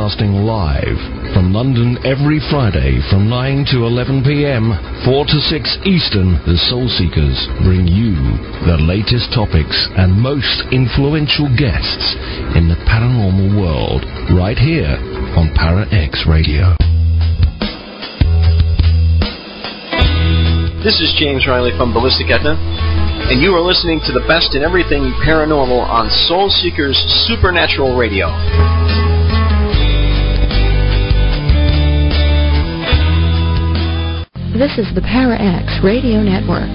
broadcasting live from London every Friday from 9 to 11 p.m., 4 to 6 Eastern. The Soul Seekers bring you the latest topics and most influential guests in the paranormal world right here on Para X Radio. This is James Riley from Ballistic Etna, and you are listening to the best in everything paranormal on Soul Seekers Supernatural Radio. This is the Para X Radio Network.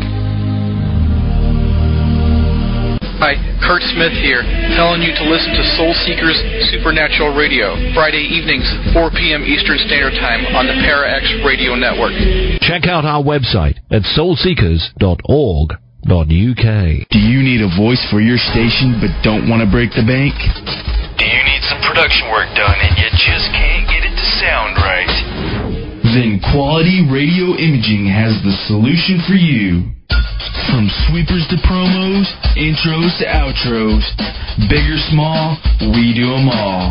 Hi, Kurt Smith here, telling you to listen to Soul Seekers Supernatural Radio, Friday evenings, 4 p.m. Eastern Standard Time on the Para X Radio Network. Check out our website at soulseekers.org.uk. Do you need a voice for your station but don't want to break the bank? Do you need some production work done and you just can't get it to sound right? Then Quality Radio Imaging has the solution for you. From sweepers to promos, intros to outros, big or small, we do them all.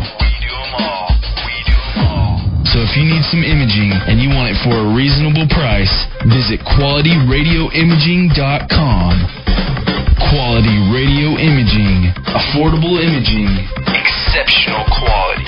So if you need some imaging and you want it for a reasonable price, visit QualityRadioImaging.com. Quality Radio Imaging. Affordable imaging. Exceptional quality.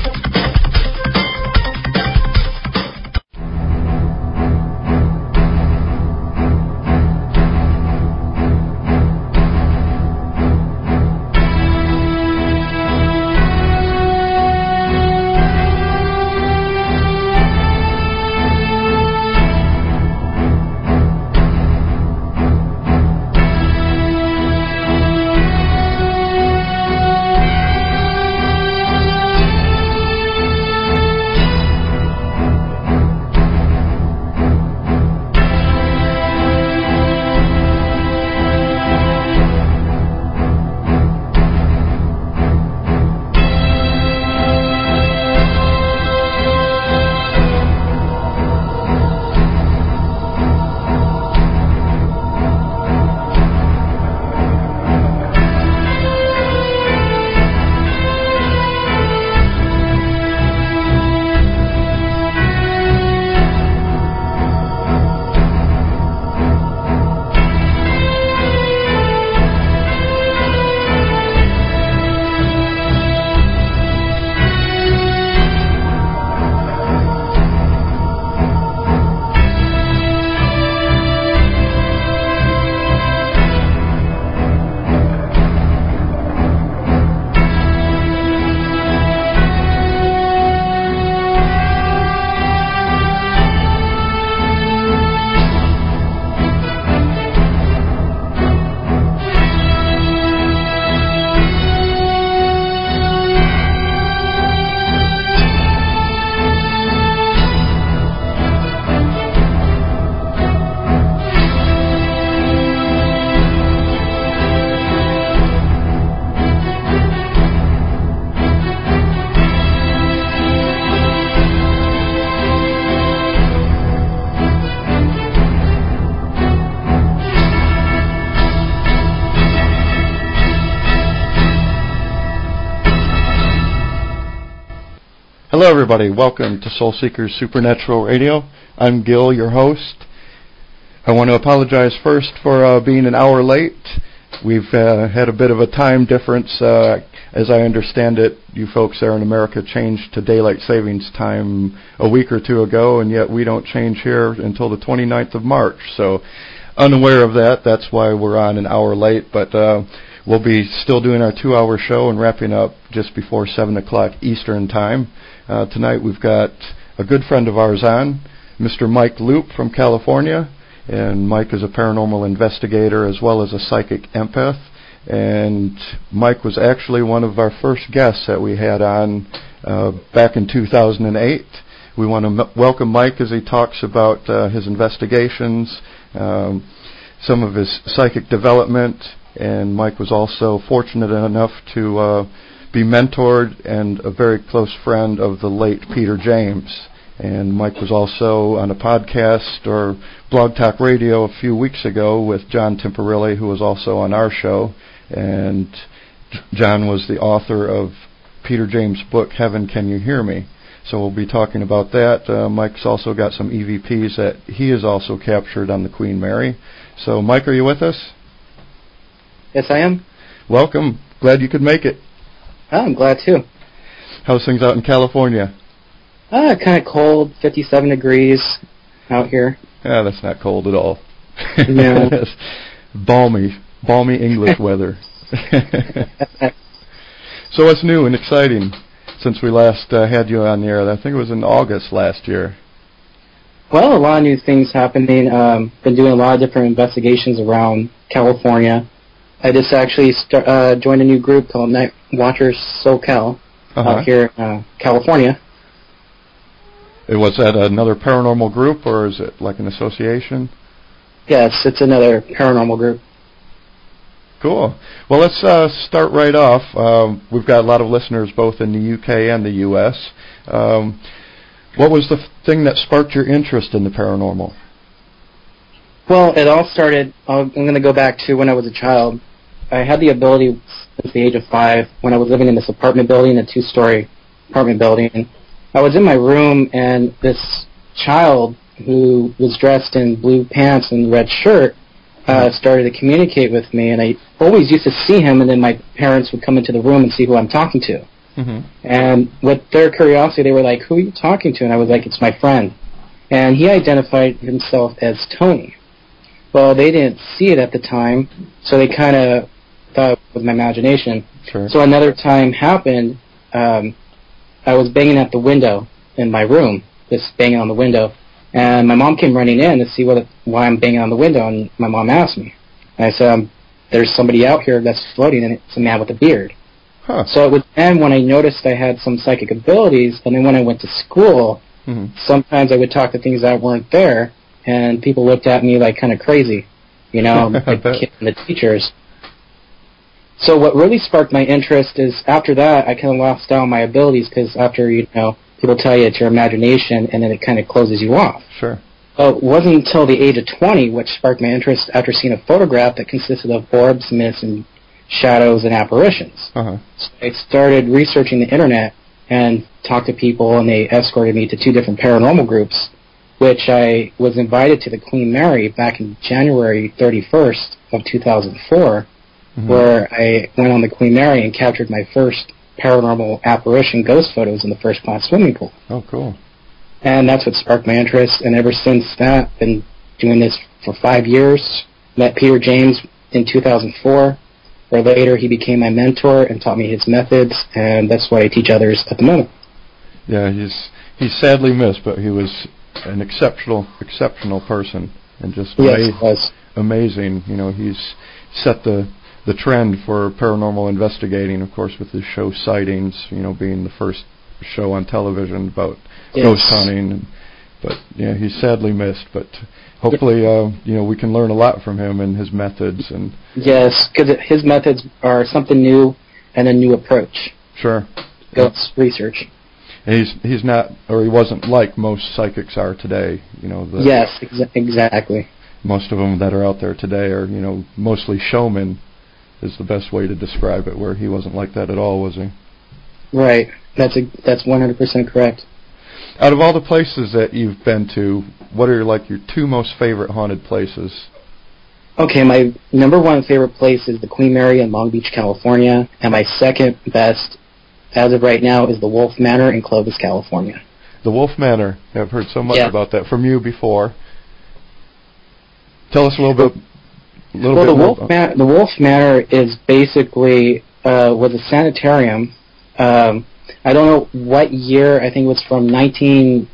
Hello everybody, welcome to Soul Seekers Supernatural Radio. I'm Gil, your host. I want to apologize first for being an hour late. We've had a bit of a time difference. As I understand it, you folks there in America changed to daylight savings time a week or two ago, and yet we don't change here until the 29th of March. So unaware of that, that's why we're on an hour late, but we'll be still doing our 2-hour show and wrapping up just before 7 o'clock Eastern time. Tonight we've got a good friend of ours on, Mr. Mike Loop from California, and Mike is a paranormal investigator as well as a psychic empath, and Mike was actually one of our first guests that we had on back in 2008. We want to welcome Mike as he talks about his investigations, some of his psychic development, and Mike was also fortunate enough to be mentored and a very close friend of the late Peter James. And Mike was also on a podcast or Blog Talk Radio a few weeks ago with John Timperilli, who was also on our show. And John was the author of Peter James' book, Heaven, Can You Hear Me? So we'll be talking about that. Mike's also got some EVPs that he has also captured on the Queen Mary. So, Mike, are you with us? Yes, I am. Welcome. Glad you could make it. Oh, I'm glad too. How's things out in California? Kind of cold, 57 degrees out here. Yeah, that's not cold at all. No. balmy English weather. So what's new and exciting since we last had you on the air? I think it was in August last year. Well, a lot of new things happening. Been doing a lot of different investigations around California. I just actually joined a new group called Night Watchers SoCal out here in California. Was that another paranormal group, or is it like an association? Yes, it's another paranormal group. Cool. Well, let's start right off. We've got a lot of listeners both in the UK and the US. What was the thing that sparked your interest in the paranormal? Well, it all started, I'm going to go back to when I was a child. I had the ability since the age of 5 when I was living in this apartment building, a 2-story apartment building. I was in my room, and this child who was dressed in blue pants and red shirt started to communicate with me, and I always used to see him, and then my parents would come into the room and see who I'm talking to. Mm-hmm. And with their curiosity, they were like, "Who are you talking to?" And I was like, "It's my friend." And he identified himself as Tony. Well, they didn't see it at the time, so they kind of thought it was my imagination. Sure. So another time happened, I was banging at the window in my room, just banging on the window, and my mom came running in to see why I'm banging on the window, and my mom asked me. And I said, there's somebody out here that's floating, and it's a man with a beard. Huh. So it was then when I noticed I had some psychic abilities, and then when I went to school, sometimes I would talk to things that weren't there, and people looked at me like kind of crazy, like the kids and the teachers. So what really sparked my interest is after that, I kind of lost out on my abilities because after, people tell you it's your imagination and then it kind of closes you off. Sure. It wasn't until the age of 20 which sparked my interest after seeing a photograph that consisted of orbs, mists, and shadows and apparitions. Uh-huh. So I started researching the internet and talked to people, and they escorted me to 2 different paranormal groups, which I was invited to the Queen Mary back in January 31st of 2004. Where I went on the Queen Mary and captured my first paranormal apparition ghost photos in the first-class swimming pool. Oh, cool. And that's what sparked my interest, and ever since that, I've been doing this for 5 years. Met Peter James in 2004, where later he became my mentor and taught me his methods, and that's what I teach others at the moment. Yeah, he's sadly missed, but he was an exceptional person, and just amazing. He's set the trend for paranormal investigating, of course, with his show Sightings, being the first show on television about ghost hunting. But yeah, he's sadly missed. But hopefully, we can learn a lot from him and his methods. And yes, because his methods are something new and a new approach. Sure. Ghost research. And he's not, or he wasn't like most psychics are today. Yes, exactly. Most of them that are out there today are, mostly showmen. Is the best way to describe it, where he wasn't like that at all, was he? Right. That's 100% correct. Out of all the places that you've been to, what are your 2 most favorite haunted places? Okay, my number 1 favorite place is the Queen Mary in Long Beach, California, and my second best, as of right now, is the Wolf Manor in Clovis, California. The Wolf Manor. I've heard so much about that from you before. Tell us a little bit. The Wolf Manor is basically was a sanitarium. I don't know what year. I think it was from 1940s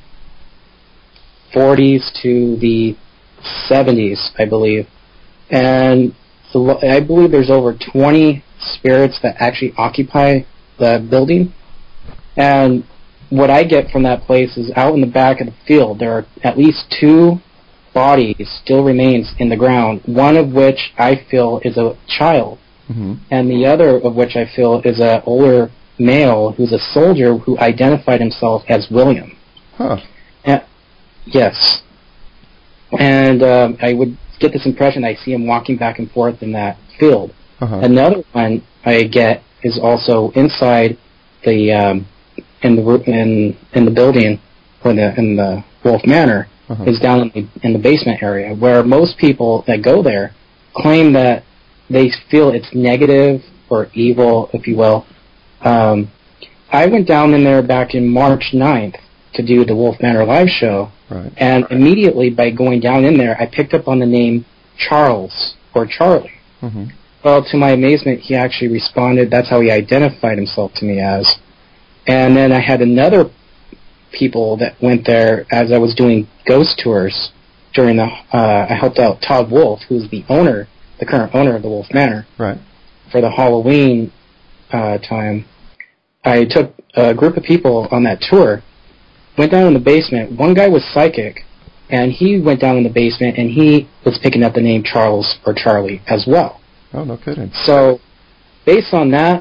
to the 70s, I believe. And I believe there's over 20 spirits that actually occupy the building. And what I get from that place is out in the back of the field, there are at least 2 bodies still remains in the ground, one of which I feel is a child, and the other of which I feel is an older male who's a soldier who identified himself as William. Huh. Yes. And I would get this impression I see him walking back and forth in that field. Another one I get is also inside the in the building or in the Wolf Manor is down in the basement area, where most people that go there claim that they feel it's negative or evil, if you will. I went down in there back in March 9th to do the Wolf Manor live show, and immediately by going down in there, I picked up on the name Charles or Charlie. Well, to my amazement, he actually responded. That's how he identified himself to me as. And then I had another people that went there as I was doing ghost tours during the. I helped out Todd Wolf, who's the current owner of the Wolf Manor, for the Halloween time. I took a group of people on that tour, went down in the basement. One guy was psychic, and he went down in the basement, and he was picking up the name Charles or Charlie as well. Oh, no kidding. So, based on that,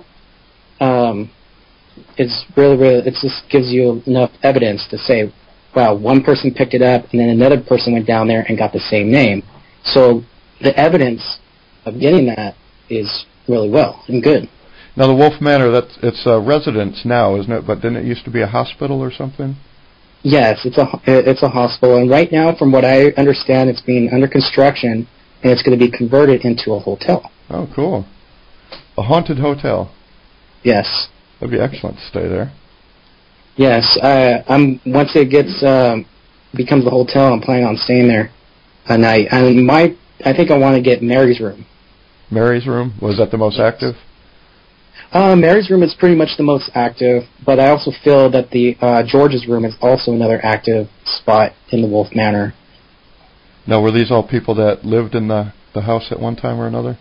it's really, it just gives you enough evidence to say, wow, one person picked it up, and then another person went down there and got the same name. So, the evidence of getting that is really well and good. Now, the Wolf Manor, it's a residence now, isn't it? But didn't it used to be a hospital or something? Yes, it's a hospital, and right now, from what I understand, it's being under construction, and it's going to be converted into a hotel. Oh, cool. A haunted hotel. Yes. That'd be excellent to stay there. Yes, once it becomes a hotel, I'm planning on staying there a night. And I think I want to get Mary's room. Mary's room? Was that the most active? Mary's room is pretty much the most active, but I also feel that the George's room is also another active spot in the Wolf Manor. Now, were these all people that lived in the house at one time or another?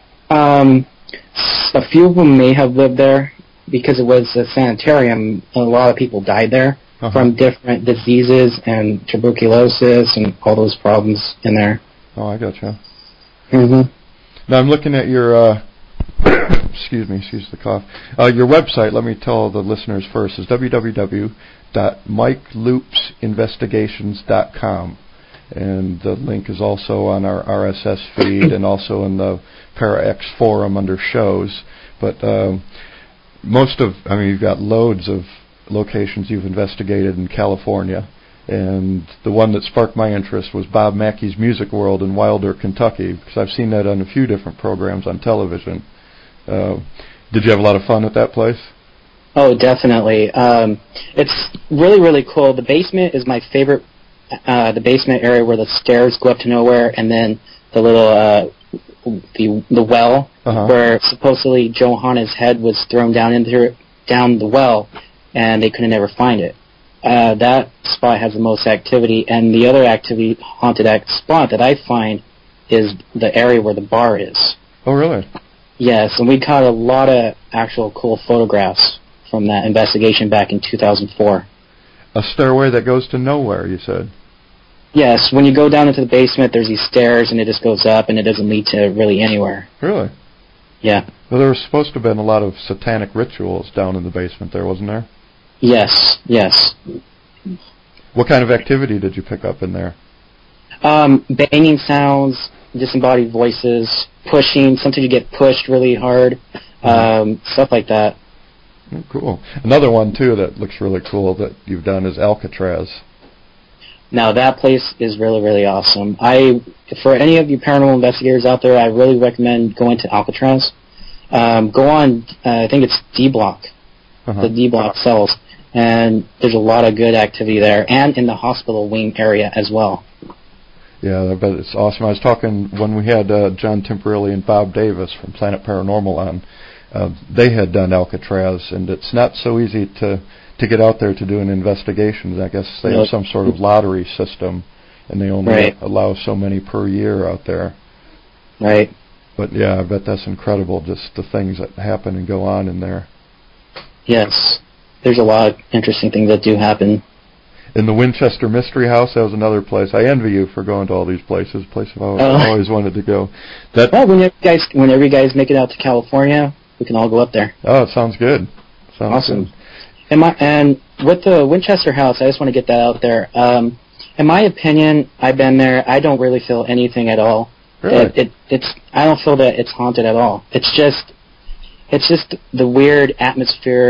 A few of them may have lived there because it was a sanitarium. A lot of people died there from different diseases and tuberculosis and all those problems in there. Oh, I gotcha. Now, I'm looking at your... excuse the cough. Your website, let me tell the listeners first, is www.mikeloopsinvestigations.com. And the link is also on our RSS feed and also in the ParaX forum under shows. But you've got loads of locations you've investigated in California. And the one that sparked my interest was Bob Mackey's Music World in Wilder, Kentucky, because I've seen that on a few different programs on television. Did you have a lot of fun at that place? Oh, definitely. It's really, really cool. The basement is my favorite, the basement area where the stairs go up to nowhere, and then the little, the well, where supposedly Johanna's head was thrown down the well, and they couldn't ever find it. That spot has the most activity, and the other haunted spot that I find is the area where the bar is. Oh, really? Yes, and we caught a lot of actual cool photographs from that investigation back in 2004. A stairway that goes to nowhere, you said? Yes, when you go down into the basement, there's these stairs, and it just goes up, and it doesn't lead to really anywhere. Really? Yeah. Well, there was supposed to have been a lot of satanic rituals down in the basement there, wasn't there? Yes. What kind of activity did you pick up in there? Banging sounds, disembodied voices, pushing. Sometimes you get pushed really hard, stuff like that. Oh, cool. Another one, too, that looks really cool that you've done is Alcatraz. Now, that place is really, really awesome. For any of you paranormal investigators out there, I really recommend going to Alcatraz. Go on, I think it's D-Block, the D-Block cells, and there's a lot of good activity there, and in the hospital wing area as well. Yeah, I bet it's awesome. I was talking when we had John Temperilli and Bob Davis from Planet Paranormal on. They had done Alcatraz, and it's not so easy to get out there to do an investigation. I guess they have some sort of lottery system, and they only allow so many per year out there. Right. But yeah, I bet that's incredible, just the things that happen and go on in there. Yes. There's a lot of interesting things that do happen. In the Winchester Mystery House, that was another place. I envy you for going to all these places. Places I've always wanted to go. Whenever you guys make it out to California, we can all go up there. Oh, it sounds good. Awesome. Good. And with the Winchester House, I just want to get that out there. In my opinion, I've been there. I don't really feel anything at all. Really? I don't feel that it's haunted at all. It's just the weird atmosphere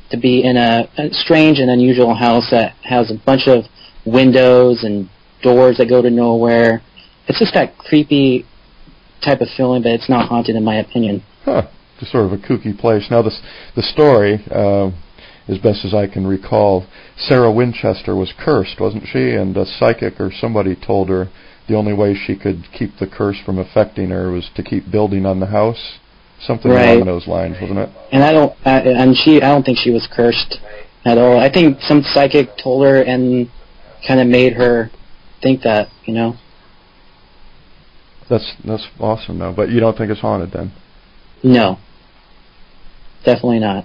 to be in a strange and unusual house that has a bunch of windows and doors that go to nowhere. It's just that creepy type of feeling, but it's not haunted in my opinion. Huh. Just sort of a kooky place. Now, the story, as best as I can recall, Sarah Winchester was cursed, wasn't she? And a psychic or somebody told her the only way she could keep the curse from affecting her was to keep building on the house. Something along those lines, wasn't it? And I don't think she was cursed at all. I think some psychic told her and kind of made her think that, you know. That's awesome, though. But you don't think it's haunted, then? No, definitely not.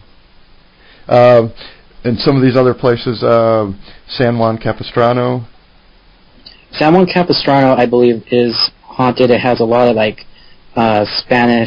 And some of these other places, San Juan Capistrano. San Juan Capistrano, I believe, is haunted. It has a lot of Spanish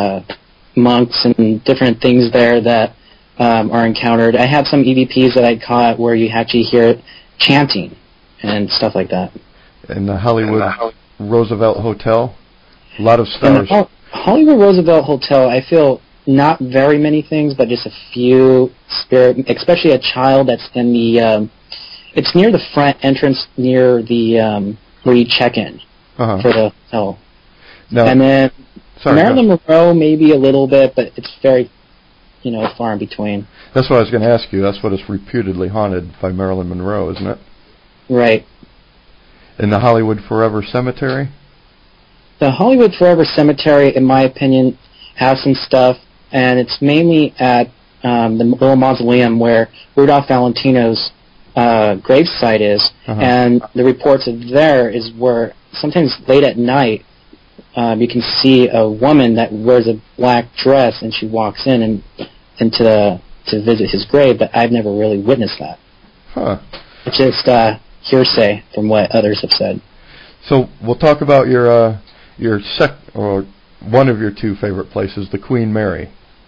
monks and different things there that are encountered. I have some EVPs that I caught where you actually hear chanting and stuff like that. In the Hollywood Roosevelt Hotel, a lot of stars. In the Hollywood Roosevelt Hotel, I feel not very many things, but just a few spirit, especially a child that's in the. It's near the front entrance, near the where you check in for the hotel. No. And then Marilyn Monroe, maybe a little bit, but it's very, far in between. That's what I was going to ask you. That's what is reputedly haunted by Marilyn Monroe, isn't it? Right. In the Hollywood Forever Cemetery? The Hollywood Forever Cemetery, in my opinion, has some stuff, and it's mainly at the little mausoleum where Rudolph Valentino's gravesite is, and the reports of there is where sometimes late at night you can see a woman that wears a black dress and she walks in to visit his grave, but I've never really witnessed that. Huh. It's just hearsay from what others have said. So we'll talk about your one of your two favorite places, the Queen Mary.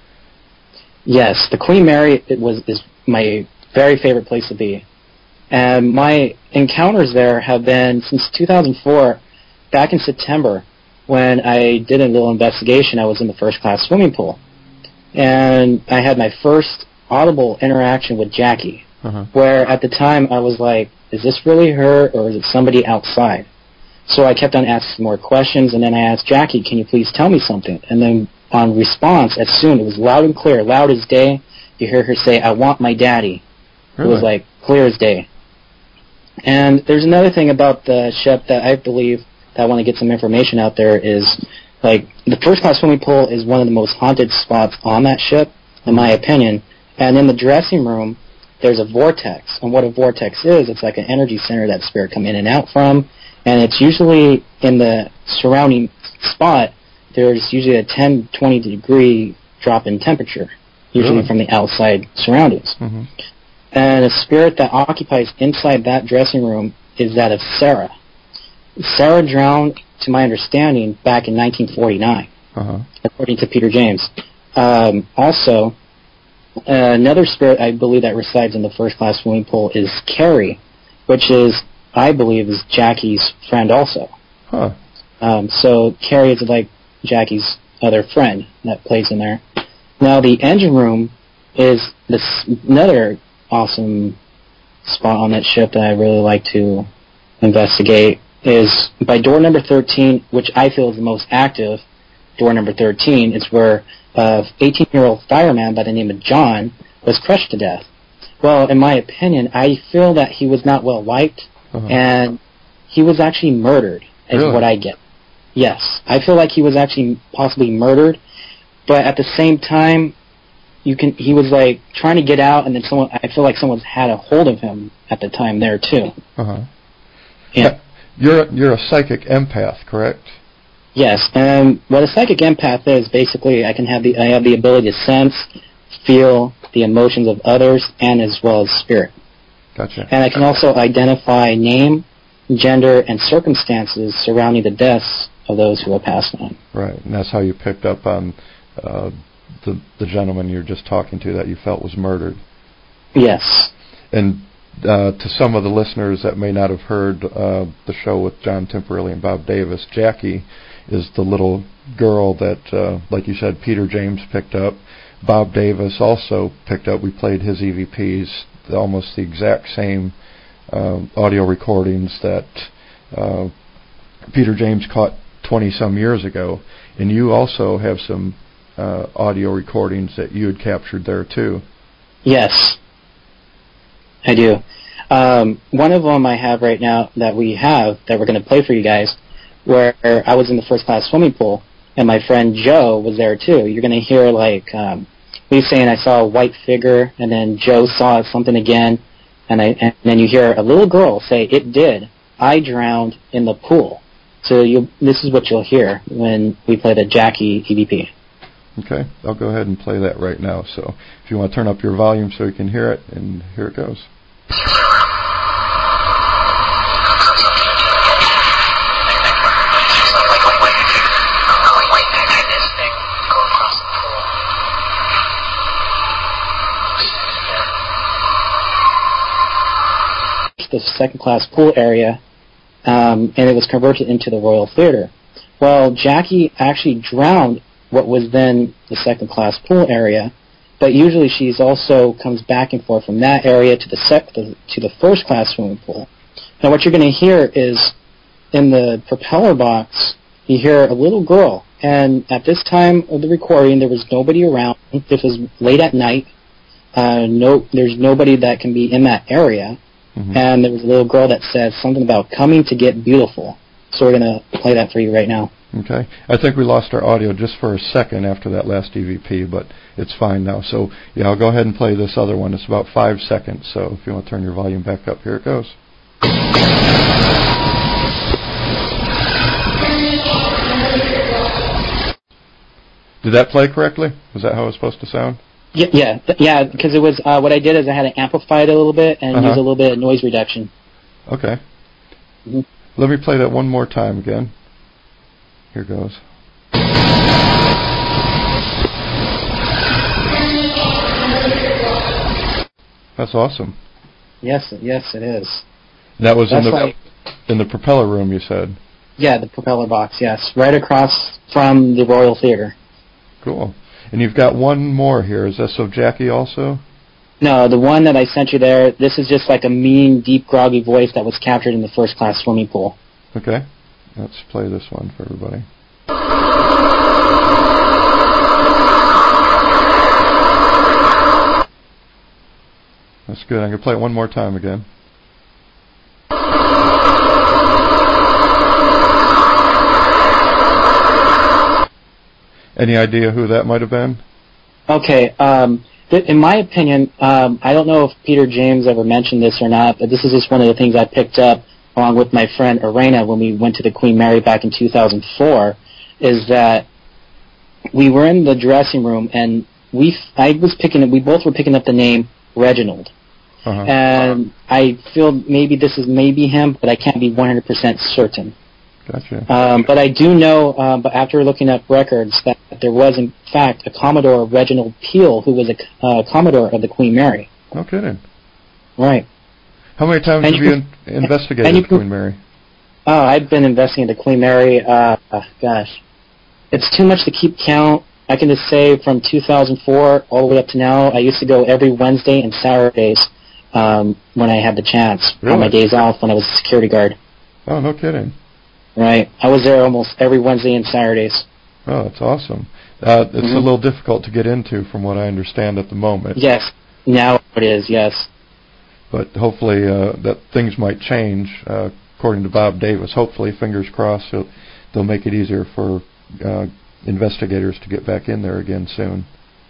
Yes, the Queen Mary is my very favorite place to be. And my encounters there have been since 2004, back in September, when I did a little investigation. I was in the first class swimming pool. And I had my first audible interaction with Jackie, where at the time I was like, is this really her or is it somebody outside? So I kept on asking more questions, and then I asked Jackie, can you please tell me something? And then on response, as soon, it was loud and clear, loud as day, you hear her say, I want my daddy. Really? It was like clear as day. And there's another thing about the ship that I believe that I want to get some information out there is, the first class swimming pool is one of the most haunted spots on that ship, in my opinion. And in the dressing room, there's a vortex. And what a vortex is, it's like an energy center that spirit come in and out from. And it's usually in the surrounding spot, there's usually a 10, 20 degree drop in temperature, usually from the outside surroundings. And a spirit that occupies inside that dressing room is that of Sarah. Sarah drowned, to my understanding, back in 1949, according to Peter James. Also, another spirit I believe that resides in the first class swimming pool is Carrie, which is, I believe, is Jackie's friend also. So Carrie is like Jackie's other friend that plays in there. Now the engine room is another awesome spot on that ship that I really like to investigate. Is by door number 13, which I feel is the most active. Door number 13 is where an 18-year-old fireman by the name of John was crushed to death. Well, in my opinion, I feel that he was not well liked, and he was actually murdered, is what I get. Yes, I feel like he was actually possibly murdered, but at the same time, he was trying to get out, and then I feel like someone's had a hold of him at the time there too. Yeah. You're a psychic empath, correct? Yes, and what a psychic empath is, basically, I have the ability to sense, feel the emotions of others, and as well as spirit. Gotcha. And I can also identify name, gender, and circumstances surrounding the deaths of those who have passed on. Right, and that's how you picked up on the gentleman you were just talking to that you felt was murdered. Yes. And to some of the listeners that may not have heard the show with John Temporelli and Bob Davis, Jackie is the little girl that, like you said, Peter James picked up. Bob Davis also picked up. We played his EVPs, almost the exact same audio recordings that Peter James caught 20-some years ago. And you also have some audio recordings that you had captured there, too. Yes, I do. One of them I have right now that we're going to play for you guys, where I was in the first class swimming pool, and my friend Joe was there too. You're going to hear me saying I saw a white figure, and then Joe saw something again, and then you hear a little girl say, "It did. I drowned in the pool." So this is what you'll hear when we play the Jackie EVP. Okay, I'll go ahead and play that right now. So if you want to turn up your volume so you can hear it, and here it goes. The second-class pool area, and it was converted into the Royal Theater. Well, Jackie actually drowned what was then the second-class pool area, but usually she's also comes back and forth from that area to the first-class swimming pool. Now, what you're going to hear is in the propeller box, you hear a little girl, and at this time of the recording, there was nobody around. This was late at night. There's nobody that can be in that area. Mm-hmm. And there was a little girl that said something about coming to get beautiful. So we're going to play that for you right now. Okay. I think we lost our audio just for a second after that last EVP, but it's fine now. So, yeah, I'll go ahead and play this other one. It's about 5 seconds, so if you want to turn your volume back up, here it goes. Did that play correctly? Was that how it was supposed to sound? Yeah, because it was, what I did is I had to amplify it a little bit and use a little bit of noise reduction. Okay. Mm-hmm. Let me play that one more time again. Here goes. That's awesome. Yes, it is. That was in the propeller room, you said? Yeah, the propeller box, yes. Right across from the Royal Theater. Cool. And you've got one more here. Is this of Jackie also? No, the one that I sent you there, this is just like a mean, deep, groggy voice that was captured in the first-class swimming pool. Okay. Let's play this one for everybody. That's good. I'm going to play it one more time again. Any idea who that might have been? Okay. In my opinion, I don't know if Peter James ever mentioned this or not, but this is just one of the things I picked up along with my friend Arena when we went to the Queen Mary back in 2004, is that we were in the dressing room and we both were picking up the name Reginald. Uh-huh. And I feel maybe this is him, but I can't be 100% certain. Gotcha. But I do know, but after looking up records, that there was in fact a Commodore Reginald Peel who was a Commodore of the Queen Mary. No kidding. Right. How many times have you investigated the Queen Mary? Oh, I've been investigating the Queen Mary, gosh. It's too much to keep count. I can just say from 2004 all the way up to now, I used to go every Wednesday and Saturdays when I had the chance. Really? On my days off when I was a security guard. Oh, no kidding. Right. I was there almost every Wednesday and Saturdays. Oh, that's awesome. It's a little difficult to get into from what I understand at the moment. Yes. Now it is, yes. But hopefully that things might change, according to Bob Davis. Hopefully, fingers crossed, they'll make it easier for investigators to get back in there again soon.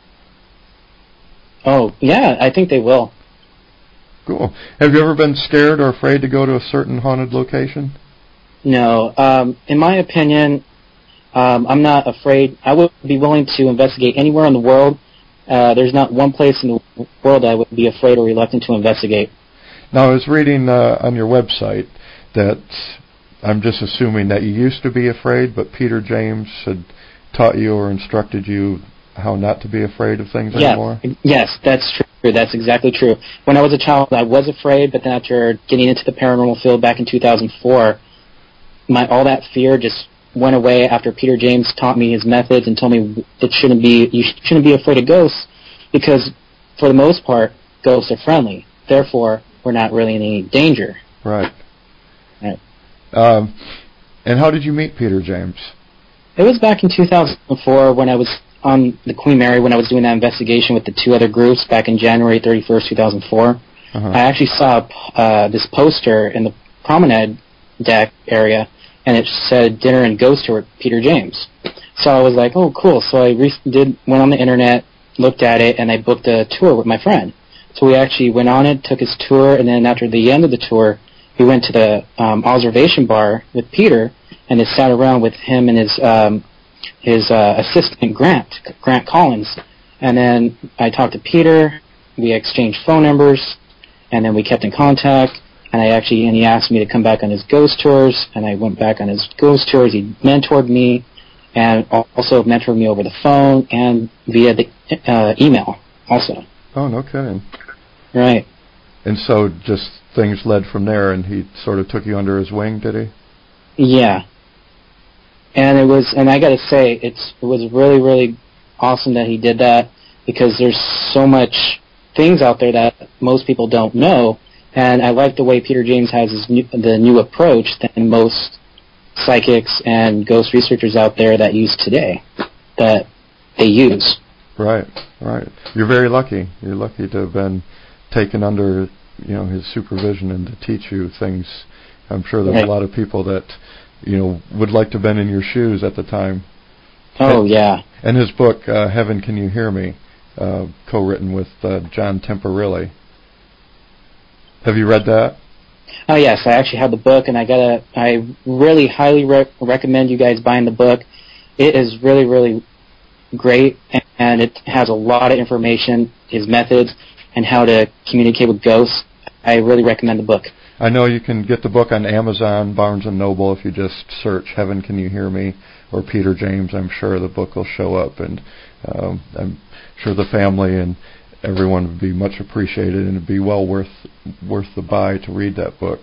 Oh, yeah, I think they will. Cool. Have you ever been scared or afraid to go to a certain haunted location? No. In my opinion, I'm not afraid. I would be willing to investigate anywhere in the world. There's not one place in the world I would be afraid or reluctant to investigate. Now, I was reading on your website that I'm just assuming that you used to be afraid, but Peter James had taught you or instructed you how not to be afraid of things anymore? Yes, that's true. That's exactly true. When I was a child, I was afraid, but then after getting into the paranormal field back in 2004, all that fear just went away after Peter James taught me his methods and told me you shouldn't be afraid of ghosts, because for the most part, ghosts are friendly. Therefore, we're not really in any danger. Right. Right. And how did you meet Peter James? It was back in 2004 when I was on the Queen Mary, when I was doing that investigation with the 2 other groups back in January 31st, 2004. Uh-huh. I actually saw this poster in the promenade deck area, and it said Dinner and Ghost Tour with Peter James. So I was like, oh, cool. So I went on the internet, looked at it, and I booked a tour with my friend. So we actually went on it, took his tour, and then after the end of the tour, we went to the observation bar with Peter, and just sat around with him and his assistant, Grant Collins. And then I talked to Peter, we exchanged phone numbers, and then we kept in contact, and he asked me to come back on his ghost tours, and I went back on his ghost tours. He mentored me, and also mentored me over the phone and via the email also. Oh, no kidding. Right. And so just things led from there, and he sort of took you under his wing, did he? Yeah. And I got to say, it was really, really awesome that he did that, because there's so much things out there that most people don't know, and I like the way Peter James has the new approach than most psychics and ghost researchers out there that use today, that they use. Right, right. You're very lucky. You're lucky to have been taken under, his supervision and to teach you things. I'm sure there's a lot of people that, would like to have been in your shoes at the time. Oh, yeah. And his book, Heaven, Can You Hear Me, co-written with John Temperilli. Have you read that? Oh, yes. I actually have the book, and I really highly recommend you guys buying the book. It is really, really great, and it has a lot of information, his methods, and how to communicate with ghosts. I really recommend the book. I know you can get the book on Amazon, Barnes & Noble. If you just search Heaven, Can You Hear Me, or Peter James, I'm sure the book will show up, and I'm sure the family and everyone would be much appreciated, and it'd be well worth the buy to read that book.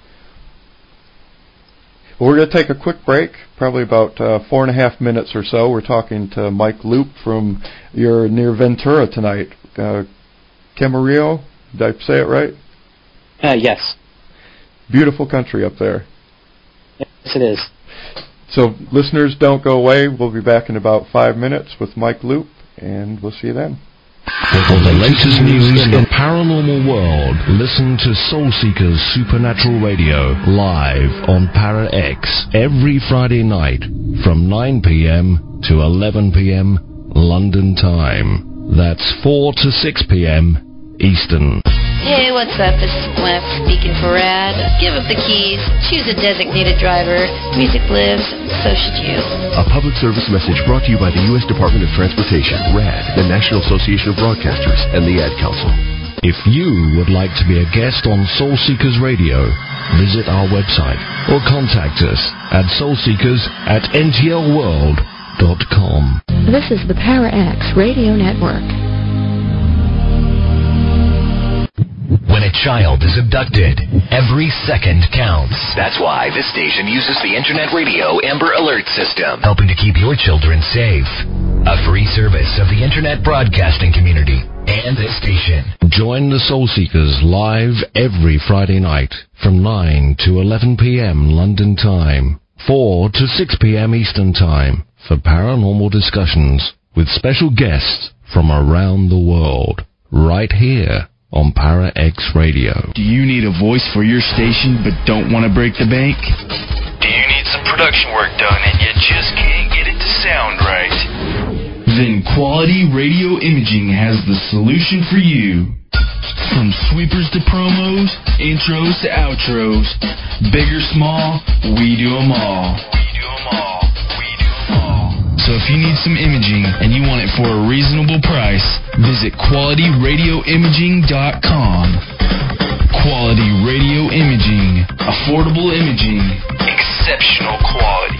Well, we're going to take a quick break, probably about 4.5 minutes or so. We're talking to Mike Loop from near Ventura tonight. Camarillo, did I say it right? Yes. Beautiful country up there. Yes, it is. So, listeners, don't go away. We'll be back in about 5 minutes with Mike Loop, and we'll see you then. For the latest news in the paranormal world, listen to Soul Seekers Supernatural Radio live on Para X every Friday night from 9 p.m. to 11 p.m. London time. That's 4 to 6 p.m. Eastern. Hey, what's up? This is Gwen speaking for Rad. Give up the keys, choose a designated driver. Music lives, so should you. A public service message brought to you by the U.S. Department of Transportation, RAD, the National Association of Broadcasters, and the Ad Council. If you would like to be a guest on Soul Seekers Radio, visit our website or contact us at soulseekers@ntlworld.com. This is the Para X Radio Network. When a child is abducted, every second counts. That's why this station uses the Internet Radio Amber Alert System, helping to keep your children safe. A free service of the Internet broadcasting community and this station. Join the Soul Seekers live every Friday night from 9 to 11 p.m. London time, 4 to 6 p.m. Eastern time for paranormal discussions with special guests from around the world, right here on Para X Radio. Do you need a voice for your station but don't want to break the bank? Do you need some production work done and you just can't get it to sound right? Then Quality Radio Imaging has the solution for you. From sweepers to promos, intros to outros, big or small, we do them all. So if you need some imaging and you want it for a reasonable price, visit QualityRadioImaging.com. Quality Radio Imaging. Affordable imaging. Exceptional quality.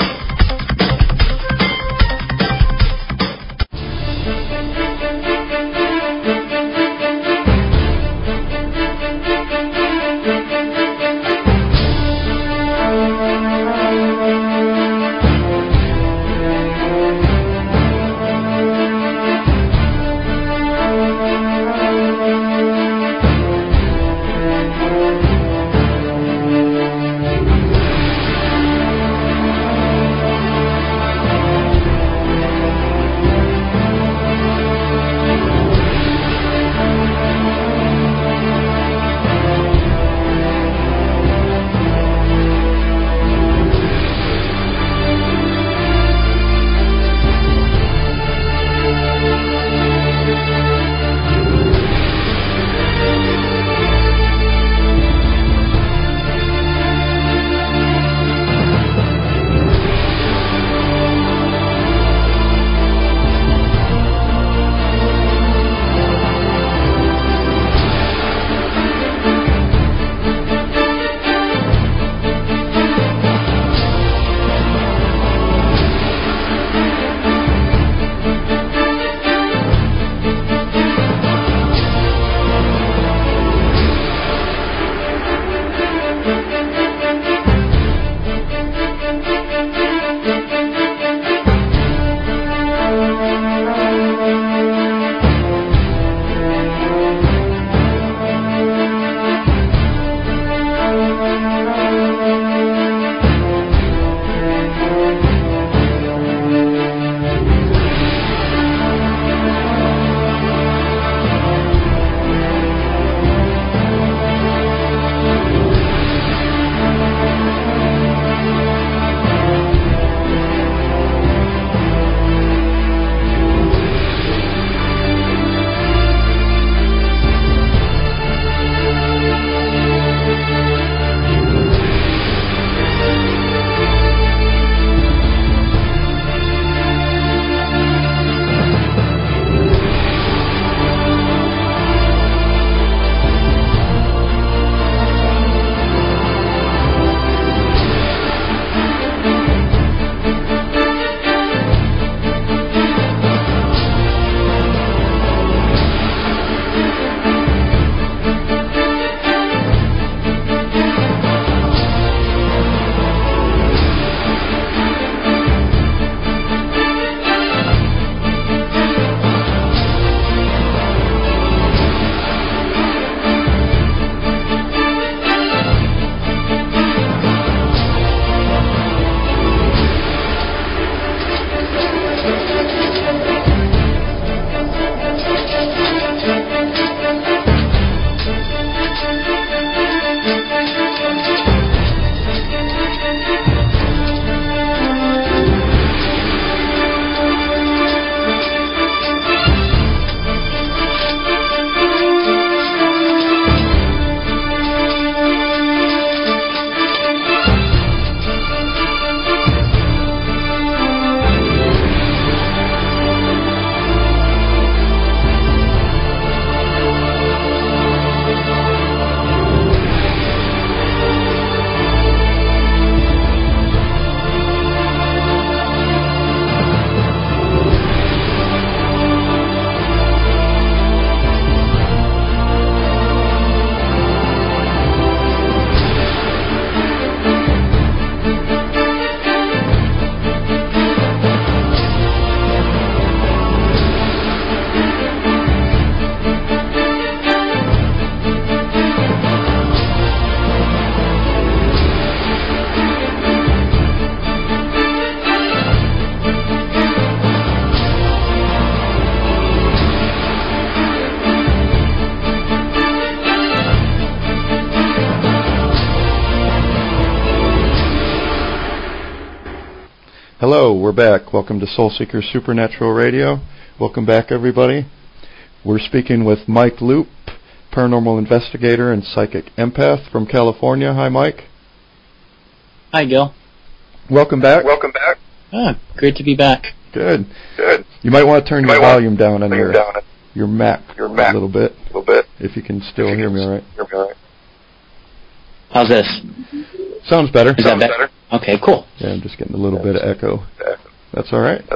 Hello, we're back. Welcome to Soul Seekers Supernatural Radio. Welcome back, everybody. We're speaking with Mike Loop, paranormal investigator and psychic empath from California. Hi, Mike. Hi, Gil. Welcome back. Great to be back. Good. You might want to turn your volume down on your Mac a little bit. If you can still hear me all right. How's this? Sounds better. Is that better? Okay, cool. Yeah, I'm just getting a little bit of echo. That's all right.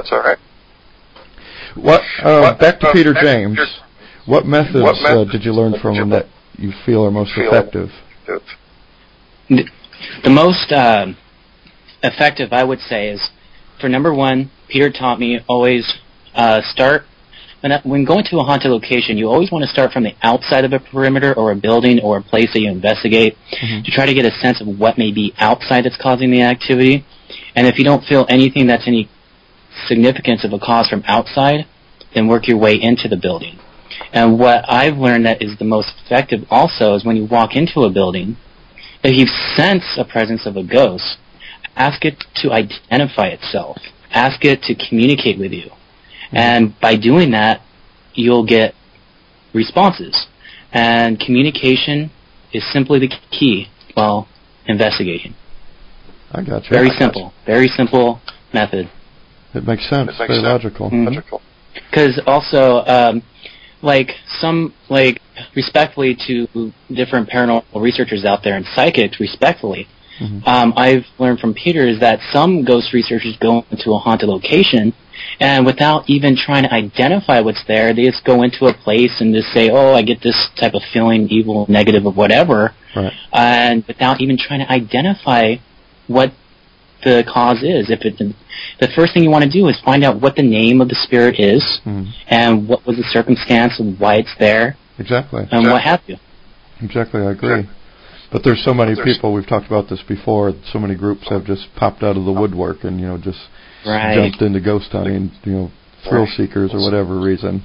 Back to Peter James. What methods did you learn from him that you feel are most effective? The most effective, I would say, is, for number one, Peter taught me always start. When going to a haunted location, you always want to start from the outside of a perimeter or a building or a place that you investigate to try to get a sense of what may be outside that's causing the activity. And if you don't feel anything that's any significance of a cause from outside, then work your way into the building. And what I've learned that is the most effective also is when you walk into a building, if you sense a presence of a ghost, ask it to identify itself. Ask it to communicate with you. And by doing that, you'll get responses. And communication is simply the key while investigating. I got you. Very simple method. It makes sense. Very logical. Because also, respectfully to different paranormal researchers out there and psychics, respectfully, I've learned from Peter is that some ghost researchers go into a haunted location and without even trying to identify what's there, they just go into a place and just say, oh, I get this type of feeling, evil, negative, or whatever, and without even trying to identify what the cause is. The first thing you want to do is find out what the name of the spirit is and what was the circumstance of why it's there. Exactly. And what have you. Exactly, I agree. But there's so many people, we've talked about this before, so many groups have just popped out of the woodwork and, just jumped into ghost hunting, thrill seekers or whatever reason.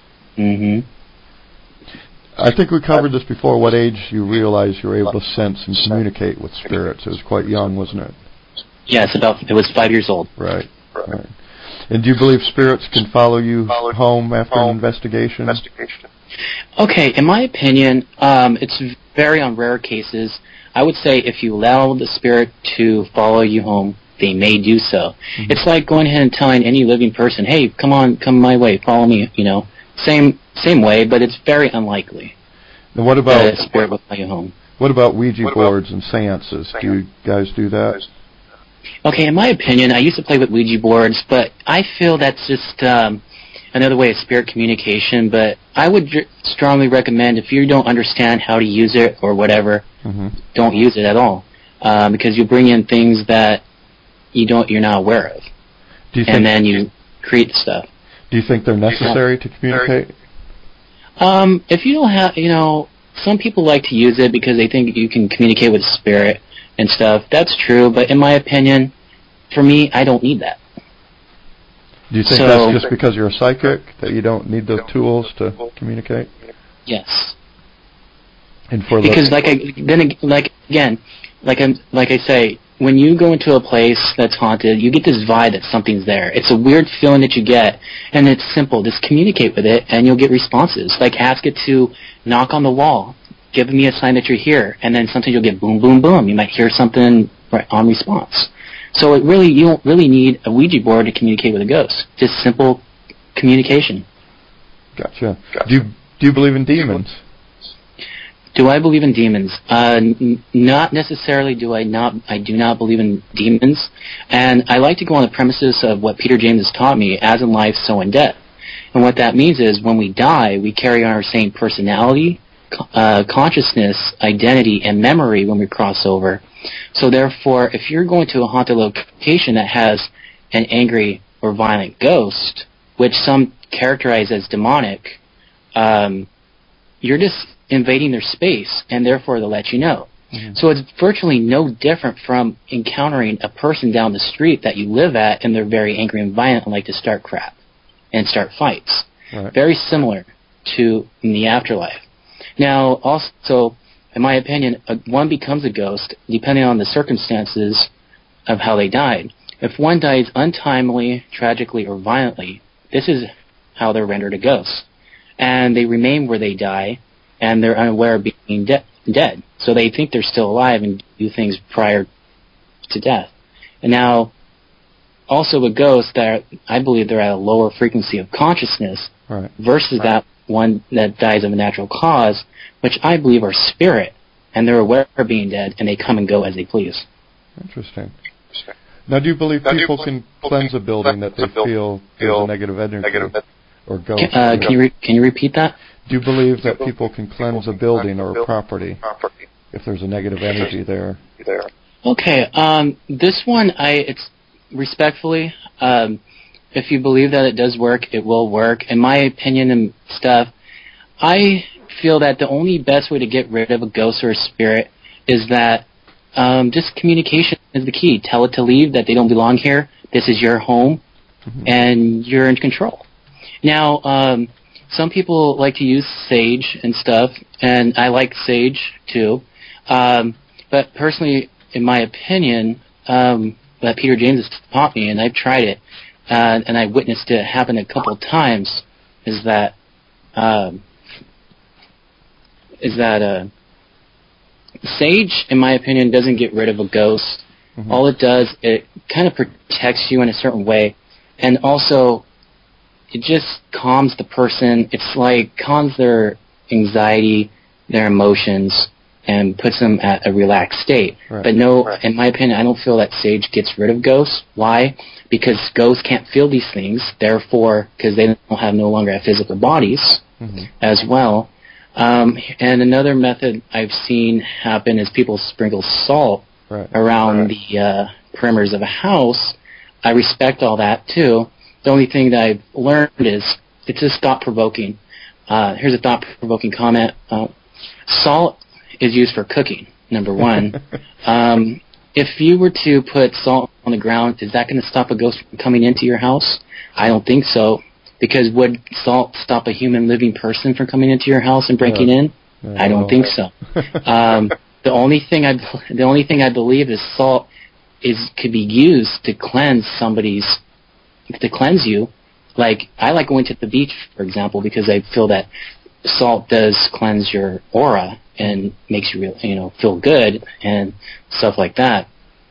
I think we covered this before, what age you realized you were able to sense and communicate with spirits. It was quite young, wasn't it? Yes, it was 5 years old. Right. And do you believe spirits can follow you home after an investigation? Okay, in my opinion, it's very on rare cases. I would say if you allow the spirit to follow you home, they may do so. It's like going ahead and telling any living person, hey, come my way, follow me, Same way, but it's very unlikely and what about, that a spirit will follow you home. What about Ouija boards and seances? Do you guys do that? Okay, in my opinion, I used to play with Ouija boards, but I feel that's just another way of spirit communication, but I would strongly recommend if you don't understand how to use it or whatever, don't use it at all, because you bring in things that you're not aware of, and then you create stuff. Do you think they're necessary to communicate? If you don't have, some people like to use it because they think you can communicate with spirit and stuff. That's true, but in my opinion, for me, I don't need that. Do you think that's just because you're a psychic, that you don't need those tools to communicate? Yes. And for because like I say, when you go into a place that's haunted, you get this vibe that something's there. It's a weird feeling that you get, and it's simple. Just communicate with it, and you'll get responses. Like ask it to knock on the wall, give me a sign that you're here, and then sometimes you'll get boom, boom, boom. You might hear something on response. So you don't really need a Ouija board to communicate with a ghost. Just simple communication. Gotcha. Do you believe in demons? Do I believe in demons? Not necessarily I do not believe in demons. And I like to go on the premises of what Peter James has taught me, as in life, so in death. And what that means is when we die, we carry on our same personality, consciousness, identity, and memory when we cross over. So therefore, if you're going to a haunted location that has an angry or violent ghost, which some characterize as demonic, you're just invading their space, and therefore they'll let you know. So it's virtually no different from encountering a person down the street that you live at, and they're very angry and violent and like to start crap and start fights. Very similar to in the afterlife. Now, also, in my opinion, one becomes a ghost depending on the circumstances of how they died. If one dies untimely, tragically, or violently, this is how they're rendered a ghost. And they remain where they die, and they're unaware of being dead. So they think they're still alive and do things prior to death. And now, also with ghosts, I believe they're at a lower frequency of consciousness versus that one that dies of a natural cause, which I believe are spirit, and they're aware of being dead, and they come and go as they please. Interesting. Now, do you believe people can cleanse a building that they feel there's a negative energy or ghost? Can you repeat that? Do you believe that people can cleanse a building or a property if there's a negative energy there? Okay, this one, it's respectfully, if you believe that it does work, it will work. In my opinion and stuff, I feel that the only best way to get rid of a ghost or a spirit is that just communication is the key. Tell it to leave, that they don't belong here. This is your home, and you're in control. Now, some people like to use sage and stuff, and I like sage too. But personally, in my opinion, that Peter James has taught me, and I've tried it, and I witnessed it happen a couple of times, is that sage, in my opinion, doesn't get rid of a ghost. All it does, it kind of protects you in a certain way, and also it just calms the person. It's like calms their anxiety, their emotions, and puts them at a relaxed state. But no, in my opinion, I don't feel that sage gets rid of ghosts. Why? Because ghosts can't feel these things, therefore, because they no longer have physical bodies as well. And another method I've seen happen is people sprinkle salt around the perimeters of a house. I respect all that too. The only thing that I've learned is it's just thought-provoking. Here's a thought-provoking comment. Salt is used for cooking, number one. If you were to put salt on the ground, is that going to stop a ghost from coming into your house? I don't think so. Because would salt stop a human living person from coming into your house and breaking in? I don't think so. The only thing I believe is salt could be used to cleanse to cleanse you. Like, I like going to the beach, for example, because I feel that salt does cleanse your aura and makes you feel good and stuff like that.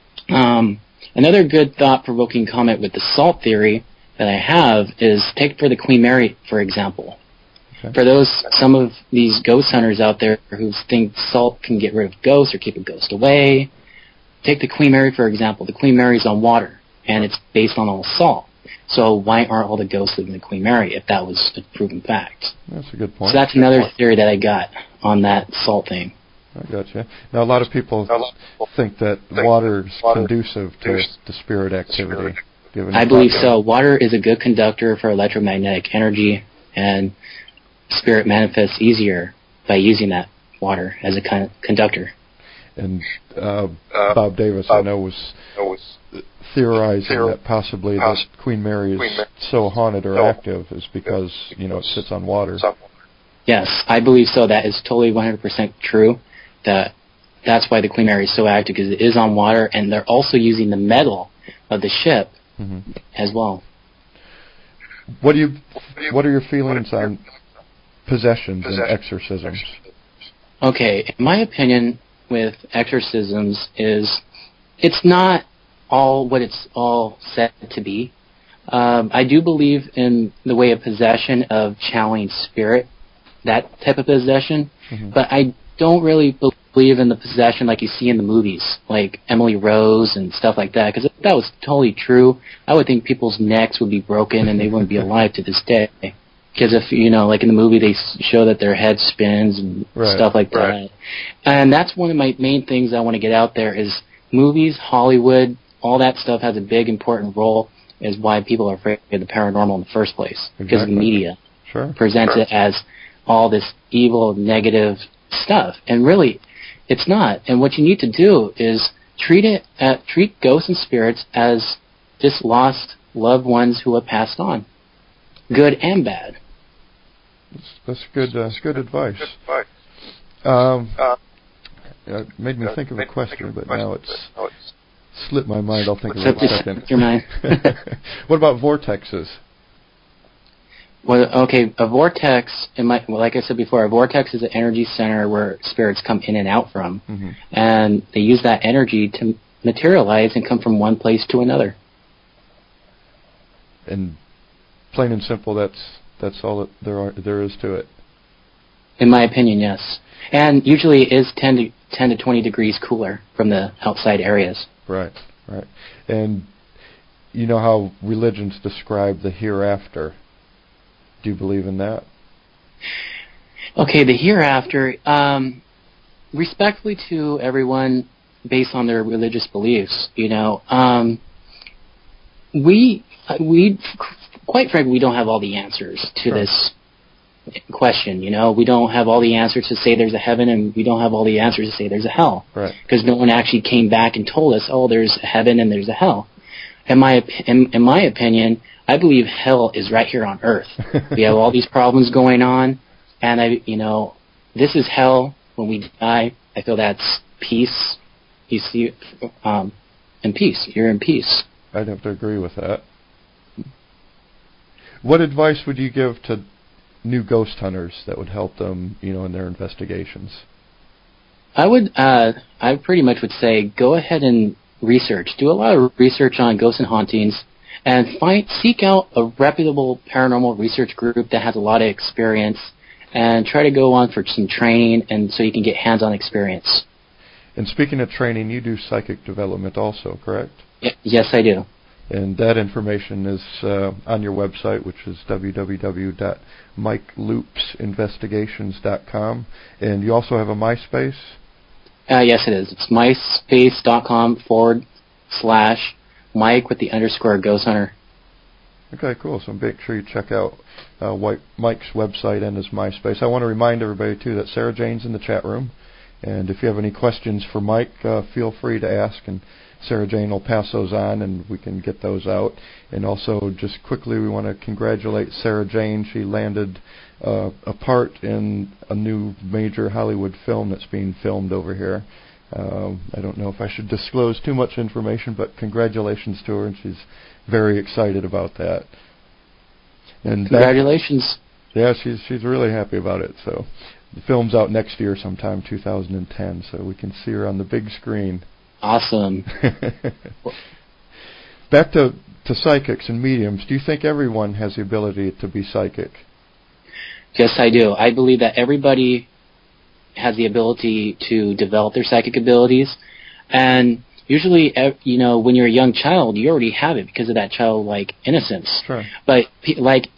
Another good thought-provoking comment with the salt theory that I have is take for the Queen Mary, for example. For some of these ghost hunters out there who think salt can get rid of ghosts or keep a ghost away, take the Queen Mary, for example. The Queen Mary is on water, and it's based on all salt. So why aren't all the ghosts living in the Queen Mary if that was a proven fact? That's a good point. So that's another theory that I got on that salt thing. I gotcha. Now, a lot of people think that water is conducive to spirit activity. I believe so. Water is a good conductor for electromagnetic energy, and spirit manifests easier by using that water as a conductor. And Bob Davis, I know, was theorizing that possibly that Queen Mary is so haunted or active is because, it sits on water. Yes, I believe so. That is totally 100% true. That's why the Queen Mary is so active, because it is on water, and they're also using the metal of the ship as well. What are your feelings on possessions and exorcisms? Okay, in my opinion with exorcisms is it's not all what it's all said to be. I do believe in the way of possession of channeling spirit, that type of possession, but I don't really believe in the possession like you see in the movies, like Emily Rose and stuff like that, because if that was totally true, I would think people's necks would be broken and they wouldn't be alive to this day. Because if, like in the movie, they show that their head spins and stuff like that. And that's one of my main things I want to get out there is movies, Hollywood, all that stuff has a big, important role is why people are afraid of the paranormal in the first place. Because the media presents it as all this evil, negative stuff. And really, it's not. And what you need to do is treat ghosts and spirits as just lost loved ones who have passed on, good and bad. That's good advice. It made me think of a question, but now it's slipped my mind. I'll think of it in a second. Your mind. What about vortexes? Well, okay, a vortex, like I said before, a vortex is an energy center where spirits come in and out from. Mm-hmm. And they use that energy to materialize and come from one place to another. And plain and simple, that's all that there is to it. In my opinion, yes. And usually it is 10 to 20 degrees cooler from the outside areas. Right. And you know how religions describe the hereafter. Do you believe in that? Okay, the hereafter, respectfully to everyone based on their religious beliefs, we quite frankly, we don't have all the answers to this question, We don't have all the answers to say there's a heaven, and we don't have all the answers to say there's a hell. Right. Because no one actually came back and told us, there's a heaven and there's a hell. In my opinion, I believe hell is right here on Earth. We have all these problems going on, and this is hell when we die. I feel that's peace. You see, in peace. You're in peace. I'd have to agree with that. What advice would you give to new ghost hunters that would help them, in their investigations? I pretty much would say go ahead and research. Do a lot of research on ghosts and hauntings, and seek out a reputable paranormal research group that has a lot of experience, and try to go on for some training, and so you can get hands-on experience. And speaking of training, you do psychic development also, correct? Yes, I do. And that information is on your website, which is www.mikeloopsinvestigations.com. And you also have a MySpace? Yes, it is. It's myspace.com/Mike with the _ Ghost Hunter. Okay, cool. So make sure you check out Mike's website and his MySpace. I want to remind everybody, too, that Sarah Jane's in the chat room. And if you have any questions for Mike, feel free to ask, and Sarah Jane will pass those on, and we can get those out. And also, just quickly, we want to congratulate Sarah Jane. She landed a part in a new major Hollywood film that's being filmed over here. I don't know if I should disclose too much information, but congratulations to her, and she's very excited about that. And congratulations. She's really happy about it. So the film's out next year sometime, 2010, so we can see her on the big screen. Awesome. Back to psychics and mediums. Do you think everyone has the ability to be psychic? Yes, I do. I believe that everybody has the ability to develop their psychic abilities, and usually, when you're a young child, you already have it because of that childlike innocence. Sure. But what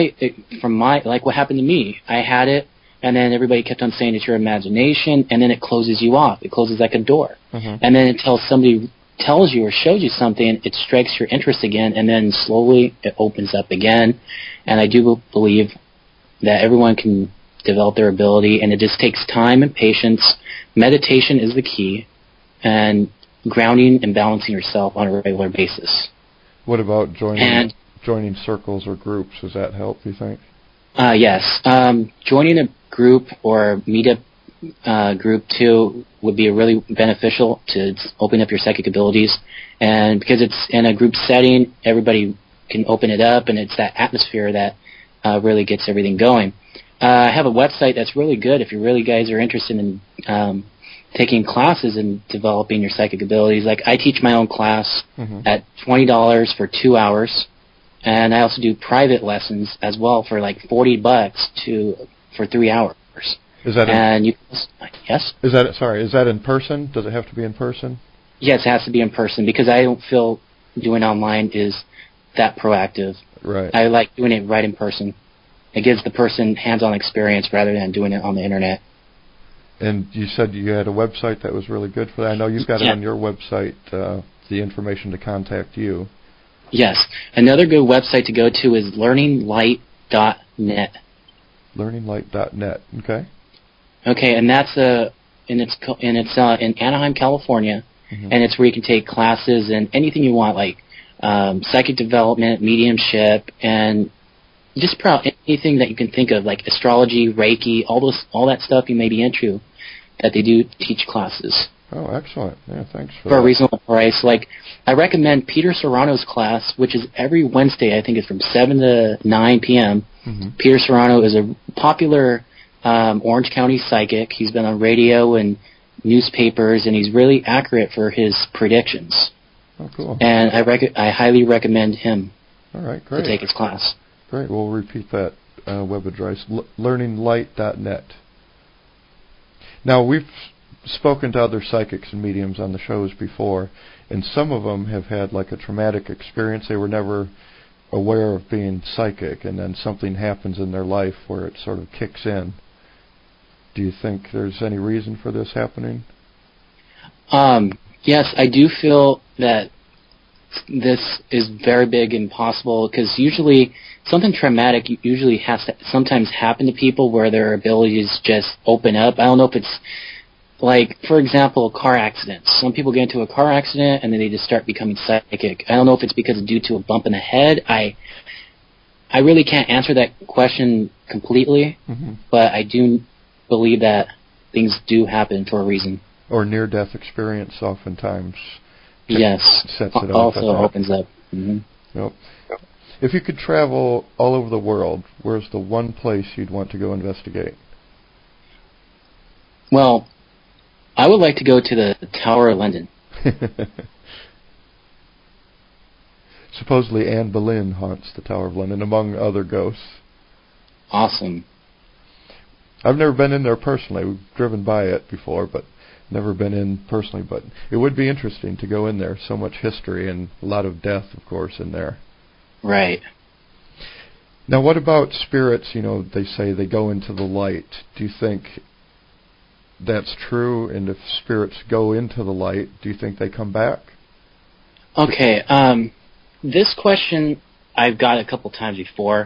happened to me, I had it, and then everybody kept on saying it's your imagination, and then it closes you off. It closes like a door. Mm-hmm. And then until somebody tells you or shows you something, it strikes your interest again, and then slowly it opens up again. And I do believe that everyone can develop their ability, and it just takes time and patience. Meditation is the key, and grounding and balancing yourself on a regular basis. What about joining circles or groups? Does that help, do you think? Yes. Joining a group or meetup group too would be really beneficial to open up your psychic abilities. And because it's in a group setting, everybody can open it up, and it's that atmosphere that really gets everything going. I have a website that's really good if you really guys are interested in taking classes and developing your psychic abilities. Like, I teach my own class at $20 for 2 hours, and I also do private lessons as well for like $40 for 3 hours. Is that yes? Is that in person? Does it have to be in person? Yes, it has to be in person, because I don't feel doing online is that proactive. Right. I like doing it right in person. It gives the person hands-on experience rather than doing it on the internet. And you said you had a website that was really good for that. I know you've got it on your website, the information to contact you. Yes. Another good website to go to is learninglight.net. Learninglight.net. Okay. Okay, and that's in Anaheim, California, and it's where you can take classes and anything you want, like psychic development, mediumship, and just anything that you can think of, like astrology, Reiki, all that stuff you may be into, that they do teach classes. Oh, excellent. Yeah, thanks for a that. reasonable price. Like, I recommend Peter Serrano's class, which is every Wednesday. I think it's from 7 to 9 p.m. Mm-hmm. Peter Serrano is a popular Orange County psychic. He's been on radio and newspapers, and he's really accurate for his predictions. Oh, cool. And I highly recommend him to take his class. Great. We'll repeat that web address, learninglight.net. Now, we've spoken to other psychics and mediums on the shows before, and some of them have had like a traumatic experience. They were never aware of being psychic, and then something happens in their life where it sort of kicks in. Do you think there's any reason for this happening? Yes, I do feel that this is very big and possible, because usually something traumatic usually has to sometimes happen to people where their abilities just open up. I don't know if it's like, for example, car accidents. Some people get into a car accident and then they just start becoming psychic. I don't know if it's because due to a bump in the head. I really can't answer that question completely, but I do believe that things do happen for a reason. Or near-death experience oftentimes. Yes, sets it also off opens up. Mm-hmm. Yep. If you could travel all over the world, where's the one place you'd want to go investigate? Well, I would like to go to the Tower of London. Supposedly Anne Boleyn haunts the Tower of London, among other ghosts. Awesome. I've never been in there personally. We've driven by it before, but never been in personally. But it would be interesting to go in there. So much history and a lot of death, of course, in there. Right. Now, what about spirits? You know, they say they go into the light. Do you think that's true? And if spirits go into the light, do you think they come back? Okay. This question I've got a couple times before.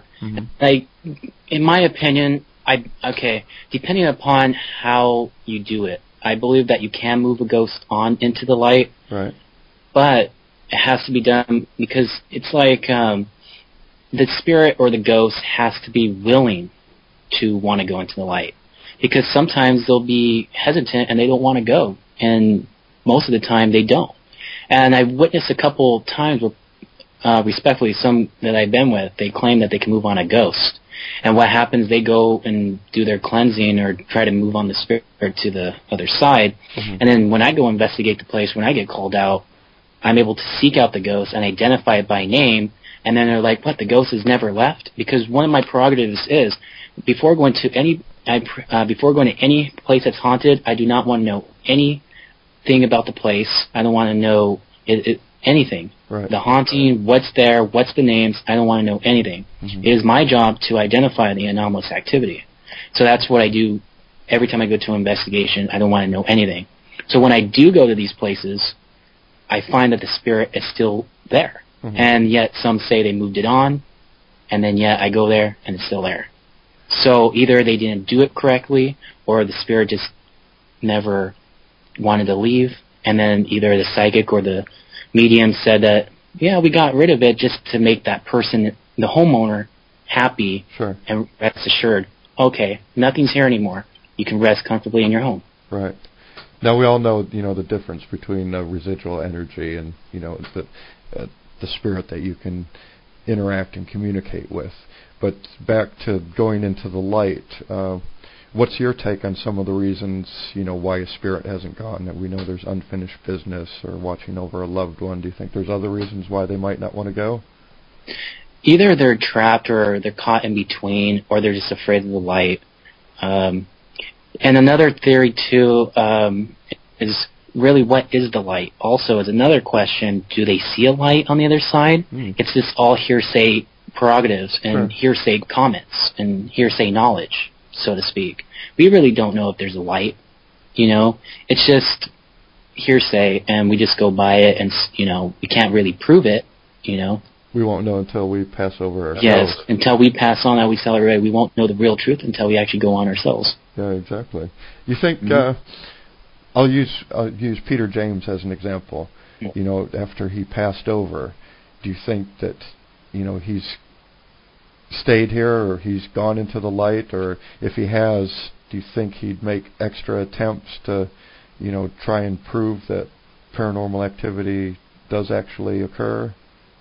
In my opinion, depending upon how you do it, I believe that you can move a ghost on into the light. Right. But it has to be done because it's like the spirit or the ghost has to be willing to want to go into the light. Because sometimes they'll be hesitant and they don't want to go. And most of the time they don't. And I've witnessed a couple times where, respectfully, some that I've been with, they claim that they can move on a ghost. And what happens, they go and do their cleansing or try to move on the spirit to the other side. And then when I go investigate the place, when I get called out, I'm able to seek out the ghost and identify it by name. And then they're like, what, the ghost has never left? Because one of my prerogatives is, before going to any place that's haunted, I do not want to know anything about the place. I don't want to know anything. Right. The haunting, what's there, what's the names, I don't want to know anything. It is my job to identify the anomalous activity. So that's what I do every time I go to an investigation. I don't want to know anything. So when I do go to these places, I find that the spirit is still there. And yet some say they moved it on, and then yet I go there and it's still there. So either they didn't do it correctly, or the spirit just never wanted to leave, and then either the psychic or the medium said that, yeah, we got rid of it just to make that person, the homeowner, happy. Sure. And rest assured, okay, nothing's here anymore. You can rest comfortably in your home. Right. Now we all know, the difference between residual energy and, the spirit that you can interact and communicate with. But back to going into the light, what's your take on some of the reasons, why a spirit hasn't gone? That we know there's unfinished business or watching over a loved one. Do you think there's other reasons why they might not want to go? Either they're trapped or they're caught in between, or they're just afraid of the light. And another theory, too, is really what is the light? Also, is another question, do they see a light on the other side? It's just all hearsay prerogatives and hearsay comments and hearsay knowledge, so to speak. We really don't know if there's a light, It's just hearsay, and we just go by it, and, we can't really prove it, We won't know until we pass over ourselves. Yes, until we pass on that we celebrate. We won't know the real truth until we actually go on ourselves. Yeah, exactly. You think, I'll use Peter James as an example. After he passed over, do you think that, he's stayed here or he's gone into the light? Or if he has, do you think he'd make extra attempts to try and prove that paranormal activity does actually occur?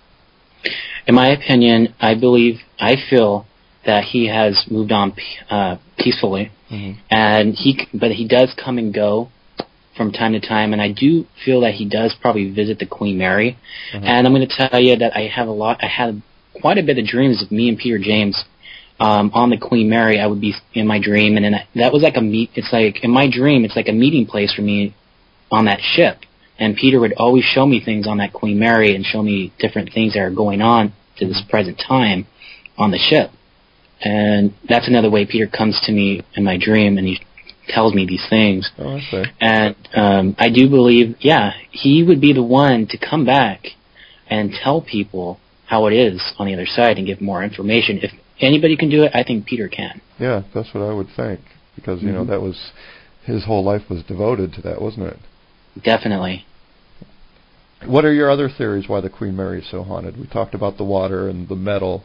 In my opinion, I feel that he has moved on peacefully, and but he does come and go from time to time, and I do feel that he does probably visit the Queen Mary. And I'm going to tell you that I had quite a bit of dreams of me and Peter James on the Queen Mary. I would be in my dream, and then that was like in my dream, it's like a meeting place for me on that ship. And Peter would always show me things on that Queen Mary and show me different things that are going on to this present time on the ship. And that's another way Peter comes to me in my dream, and he tells me these things. Oh, I see. And I do believe, he would be the one to come back and tell people how it is on the other side and give more information. If anybody can do it, I think Peter can. Yeah, that's what I would think, because that was his whole life was devoted to that, wasn't it? Definitely. What are your other theories why the Queen Mary is so haunted? We talked about the water and the metal.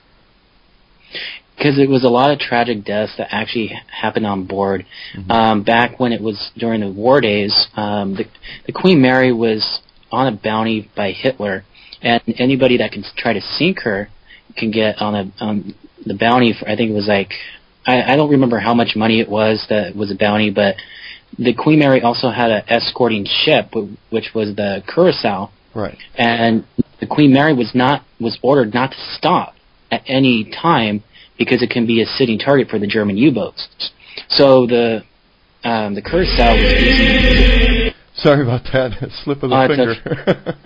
Because it was a lot of tragic deaths that actually happened on board. Back when it was during the war days, the Queen Mary was on a bounty by Hitler, and anybody that can try to sink her can get on the bounty for, I think it was like, I don't remember how much money it was that was a bounty, but the Queen Mary also had an escorting ship, which was the Curacao. Right. And the Queen Mary was ordered not to stop at any time because it can be a sitting target for the German U-boats. So the Curacao was using... Sorry about that. Slip of the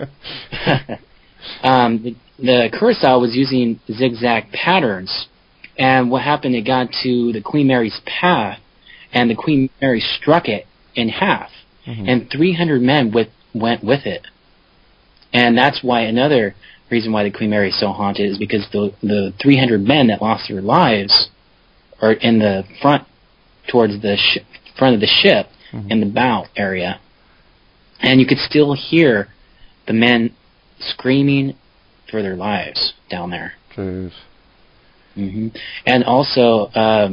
finger. The Curacao was using zigzag patterns, and what happened, it got to the Queen Mary's path, and the Queen Mary struck it in half, and 300 men went with it. And that's why another reason why the Queen Mary is so haunted is because the 300 men that lost their lives are in the front, towards the front of the ship, in the bow area. And you could still hear the men screaming for their lives down there. Jeez. And also,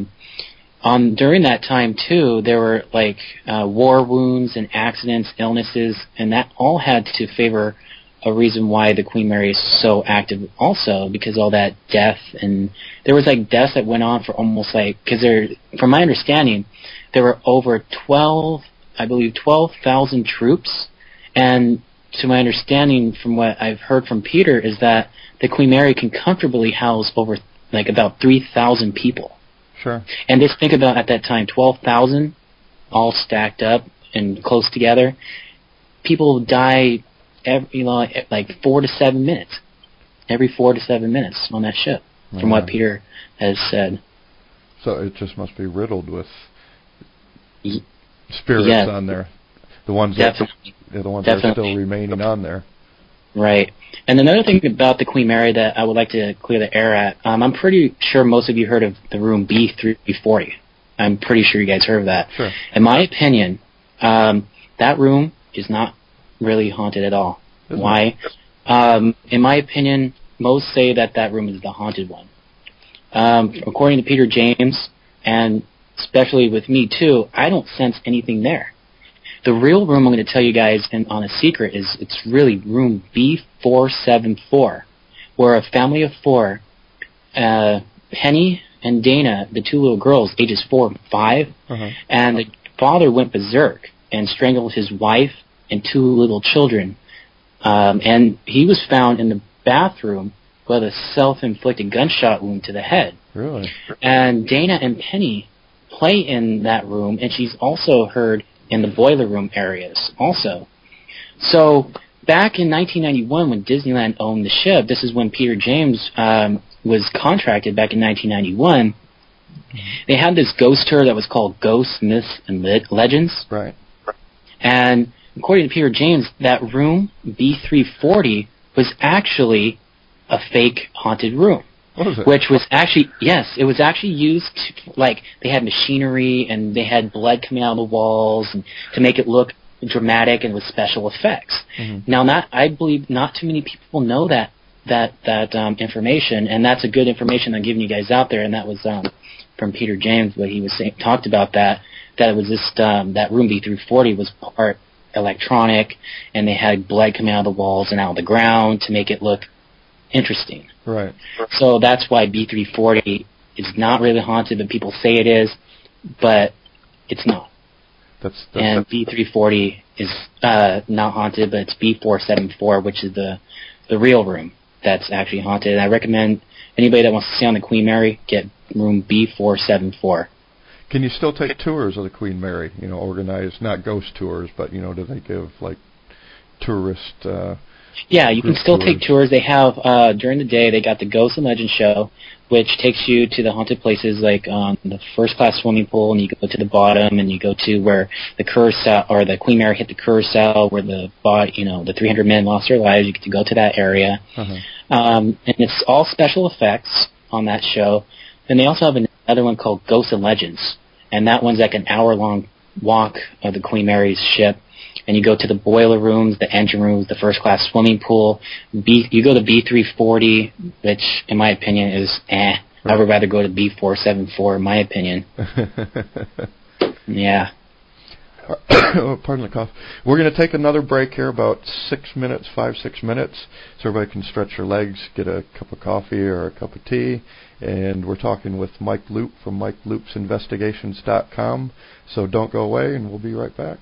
during that time too, there were like war wounds and accidents, illnesses, and that all had to favor a reason why the Queen Mary is so active also, because all that death, and there was like deaths that went on for almost like, because from my understanding, there were over 12,000 troops, and to my understanding from what I've heard from Peter is that the Queen Mary can comfortably house over like about 3,000 people. Sure. And just think about at that time, 12,000 all stacked up and close together. People die like 4 to 7 minutes. Every 4 to 7 minutes on that ship, from what Peter has said. So it just must be riddled with spirits on there. The ones that are still remaining on there. Right. And another thing about the Queen Mary that I would like to clear the air at, I'm pretty sure most of you heard of the room B340. I'm pretty sure you guys heard of that. Sure. In my opinion, that room is not really haunted at all. Why? In my opinion, most say that room is the haunted one. According to Peter James, and especially with me too, I don't sense anything there. The real room I'm going to tell you guys on a secret is it's really room B474, where a family of 4, Penny and Dana, the 2 little girls, ages 4 and 5, and the father went berserk and strangled his wife and 2 little children. And he was found in the bathroom with a self-inflicted gunshot wound to the head. Really? And Dana and Penny play in that room, and she's also heard in the boiler room areas also. So back in 1991 when Disneyland owned the ship, this is when Peter James was contracted back in 1991, they had this ghost tour that was called Ghosts, Myths, and Legends. Right. And according to Peter James, that room, B340, was actually a fake haunted room. What is it? Which was actually, yes, it was actually used to, like, they had machinery and they had blood coming out of the walls and to make it look dramatic and with special effects. Now, I believe not too many people know that information, and that's a good information I'm giving you guys out there, and that was from Peter James, but he was talked about that it was just that room B340 was part electronic, and they had blood coming out of the walls and out of the ground to make it look interesting. Right. So that's why B340 is not really haunted, but people say it is, but it's not. And B340 is not haunted, but it's B474, which is the real room that's actually haunted. And I recommend anybody that wants to stay on the Queen Mary, get room B474. Can you still take tours of the Queen Mary? Organized, not ghost tours, but do they give like tourist? Yeah, you can still take tours. They have during the day. They got the Ghost and Legend show, which takes you to the haunted places like the first class swimming pool, and you go to the bottom, and you go to where the carousel or the Queen Mary hit the carousel, where the 300 men lost their lives. You get to go to that area, and it's all special effects on that show. Then they also have another one called Ghosts and Legends, and that one's like an hour-long walk of the Queen Mary's ship. And you go to the boiler rooms, the engine rooms, the first-class swimming pool. You go to B340, which, in my opinion, is I would rather go to B474, in my opinion. Yeah. Pardon the cough. We're going to take another break here, about 6 minutes, 5-6 minutes, so everybody can stretch their legs, get a cup of coffee or a cup of tea. And we're talking with Mike Loop from MikeLoopsInvestigations.com. So don't go away, and we'll be right back.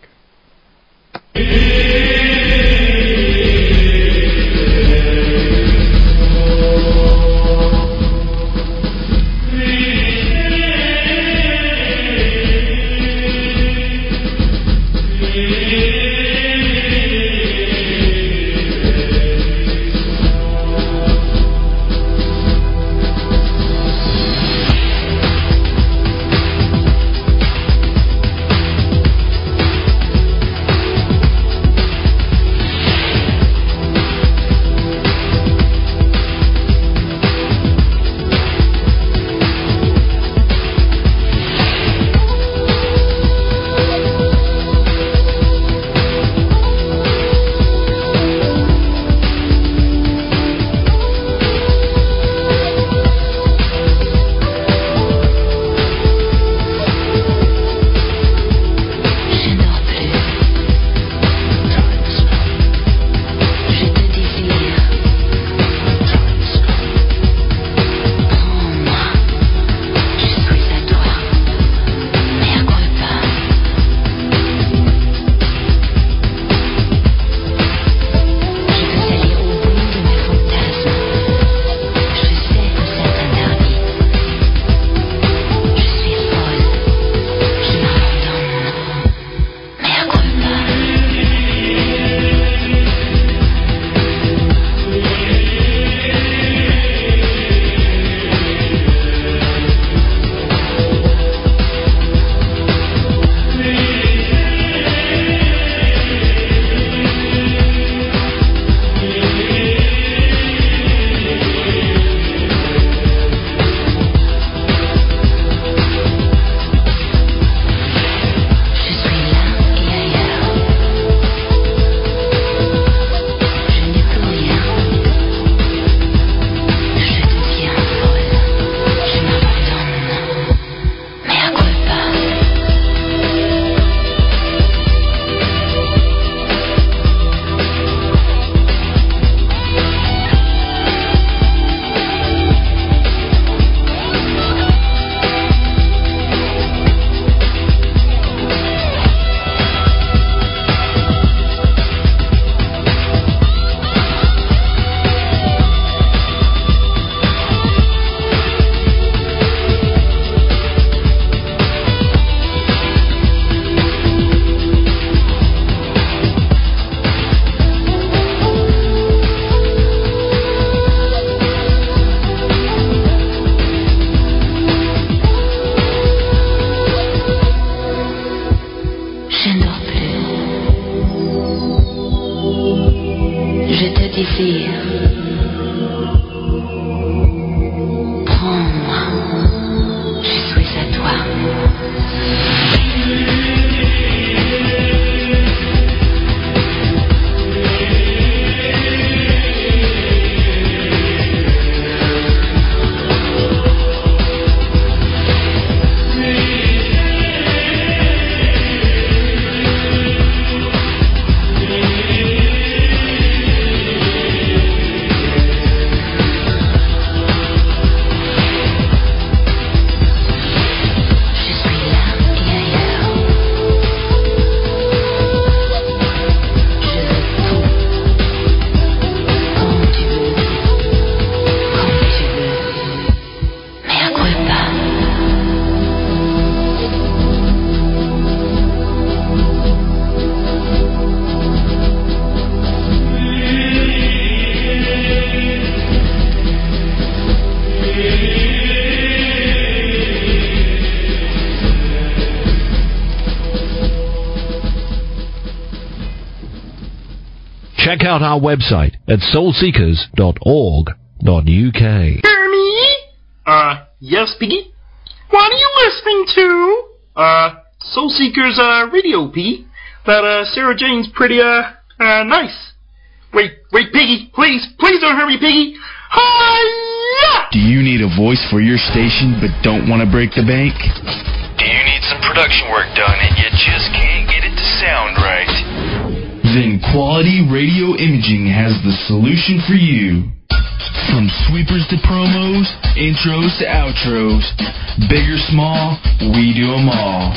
check out our website at soulseekers.org.uk. Hear me? Yes, Piggy? What are you listening to? Soul Seekers, radio, Piggy. That, Sarah Jane's pretty, nice. Wait, Piggy, please don't hurt me, Piggy. Hi-ya! Do you need a voice for your station but don't want to break the bank? Do you need some production work done and you just can't get it to sound right? Then Quality Radio Imaging has the solution for you. From sweepers to promos, intros to outros, big or small, we do them all.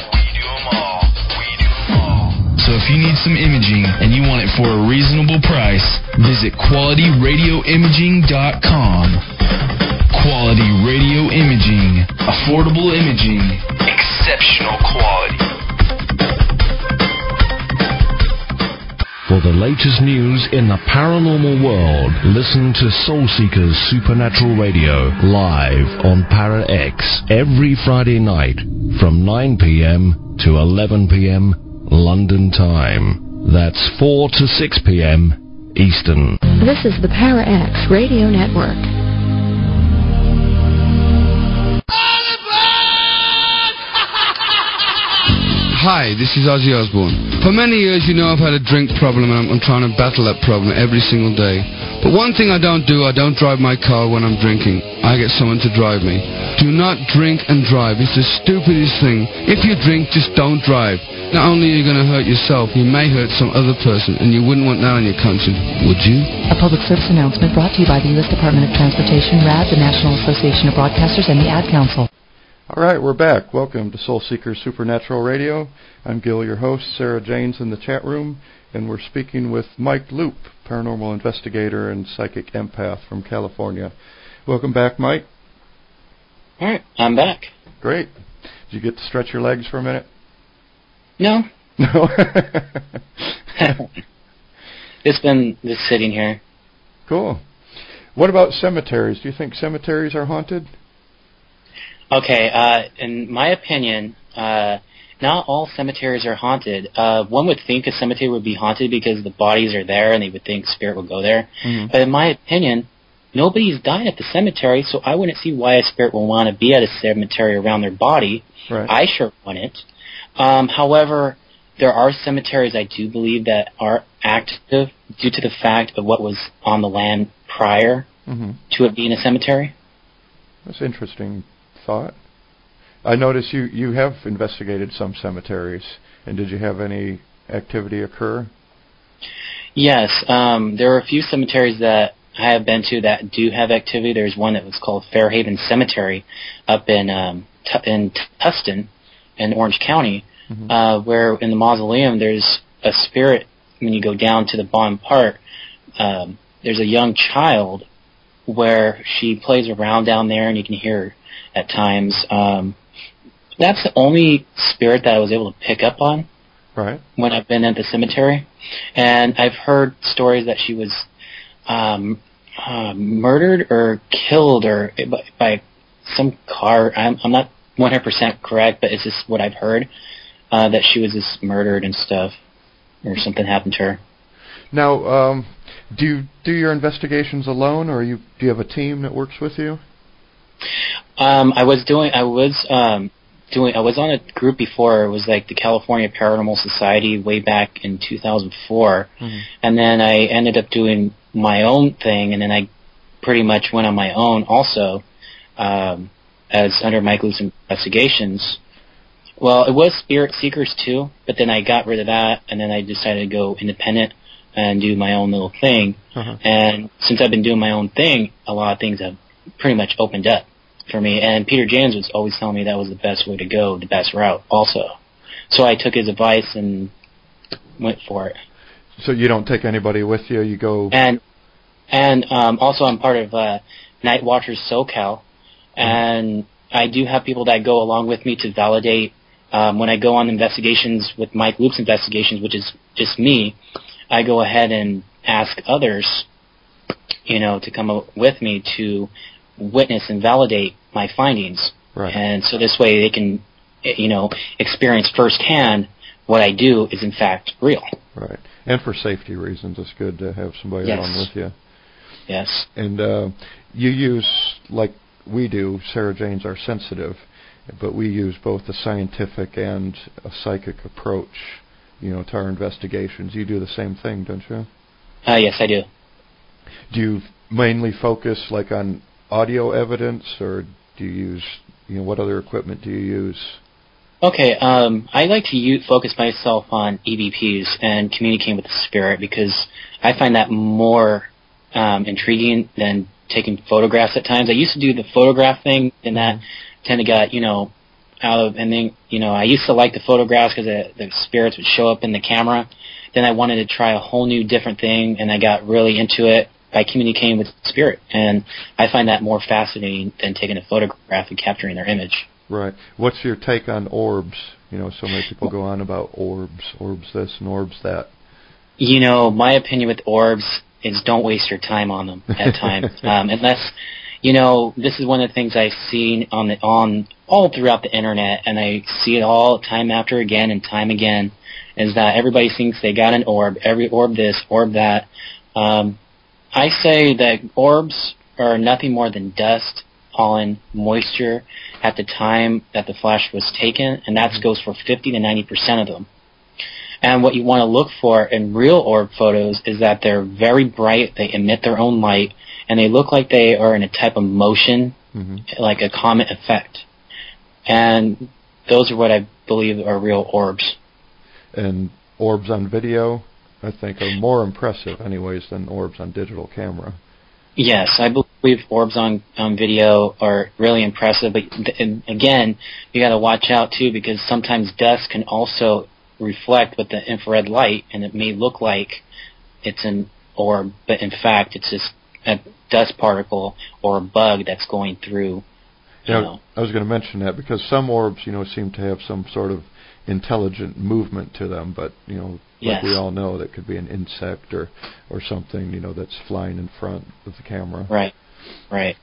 So if you need some imaging and you want it for a reasonable price, visit QualityRadioImaging.com. Quality Radio Imaging. Affordable imaging. Exceptional quality. For the latest news in the paranormal world, listen to Soul Seekers Supernatural Radio live on Para X every Friday night from 9 p.m. to 11 p.m. London time. That's 4 to 6 p.m. Eastern. This is the Para X Radio Network. Hi, this is Ozzy Osbourne. For many years, you know I've had a drink problem and I'm trying to battle that problem every single day. But one thing I don't do, I don't drive my car when I'm drinking. I get someone to drive me. Do not drink and drive. It's the stupidest thing. If you drink, just don't drive. Not only are you going to hurt yourself, you may hurt some other person, and you wouldn't want that on your conscience, would you? A public service announcement brought to you by the U.S. Department of Transportation, RAD, the National Association of Broadcasters, and the Ad Council. All right, we're back. Welcome to Soul Seekers Supernatural Radio. I'm Gil, your host. Sarah Jane's in the chat room, and we're speaking with Mike Loop, paranormal investigator and psychic empath from California. Welcome back, Mike. All right, I'm back. Great. Did you get to stretch your legs for a minute? No. No? It's been just sitting here. Cool. What about cemeteries? Do you think cemeteries are haunted? Okay, in my opinion, not all cemeteries are haunted. One would think a cemetery would be haunted because the bodies are there and they would think spirit would go there. Mm-hmm. But in my opinion, nobody's died at the cemetery, so I wouldn't see why a spirit would want to be at a cemetery around their body. Right. I sure wouldn't. However, there are cemeteries I do believe that are active due to the fact of what was on the land prior to it being a cemetery. That's interesting thought. I notice you have investigated some cemeteries, and did you have any activity occur? Yes, there are a few cemeteries that I have been to that do have activity. There's one that was called Fairhaven Cemetery up in Tustin in Orange County, where in the mausoleum there's a spirit. When you go down to the bottom part, there's a young child where she plays around down there, and you can hear her at times. That's the only spirit that I was able to pick up on when I've been at the cemetery. And I've heard stories that she was murdered or killed or by some car. I'm not 100% correct, but it's just what I've heard, that she was just murdered and stuff, or something happened to her. Now, do you do your investigations alone, or do you have a team that works with you? I was on a group before. It was like the California Paranormal Society way back in 2004, and then I ended up doing my own thing, and then I pretty much went on my own also, as under Mike Loop's Investigations. Well, it was Spirit Seekers too, but then I got rid of that, and then I decided to go independent and do my own little thing. And since I've been doing my own thing, a lot of things have pretty much opened up for me. And Peter James was always telling me that was the best way to go, the best route also. So I took his advice and went for it. So you don't take anybody with you, you go... And also I'm part of Night Watchers SoCal, and I do have people that go along with me to validate. When I go on investigations with Mike Loop's Investigations, which is just me, I go ahead and ask others, to come up with me to witness and validate my findings. And so this way they can, experience firsthand what I do is in fact real. Right. And for safety reasons, it's good to have somebody along with you. Yes. And you use, like we do, Sarah Jane's Are Sensitive, but we use both a scientific and a psychic approach, to our investigations. You do the same thing, don't you? Yes, I do. Do you mainly focus like on audio evidence, or do you use, what other equipment do you use? Okay, I like to focus myself on EVPs and communicating with the spirit, because I find that more intriguing than taking photographs at times. I used to do the photograph thing, and that kind of got, out of, and then, I used to like the photographs because the spirits would show up in the camera. Then I wanted to try a whole new different thing, and I got really into it by communicating with the spirit. And I find that more fascinating than taking a photograph and capturing their image. Right. What's your take on orbs? So many people go on about orbs this and orbs that. My opinion with orbs is don't waste your time on them at times. Unless, this is one of the things I've seen on all throughout the internet, and I see it all time after again and time again, is that everybody thinks they got an orb, every orb this, orb that. I say that orbs are nothing more than dust, pollen, moisture at the time that the flash was taken, and that goes for 50 to 90% of them. And what you want to look for in real orb photos is that they're very bright, they emit their own light, and they look like they are in a type of motion, like a comet effect. And those are what I believe are real orbs. And orbs on video, I think, are more impressive anyways than orbs on digital camera. Yes, I believe orbs on video are really impressive, but again, you got to watch out too, because sometimes dust can also reflect with the infrared light, and it may look like it's an orb, but in fact it's just a dust particle or a bug that's going through. I was going to mention that, because some orbs, seem to have some sort of intelligent movement to them, but like we all know, that could be an insect or something that's flying in front of the camera. Right.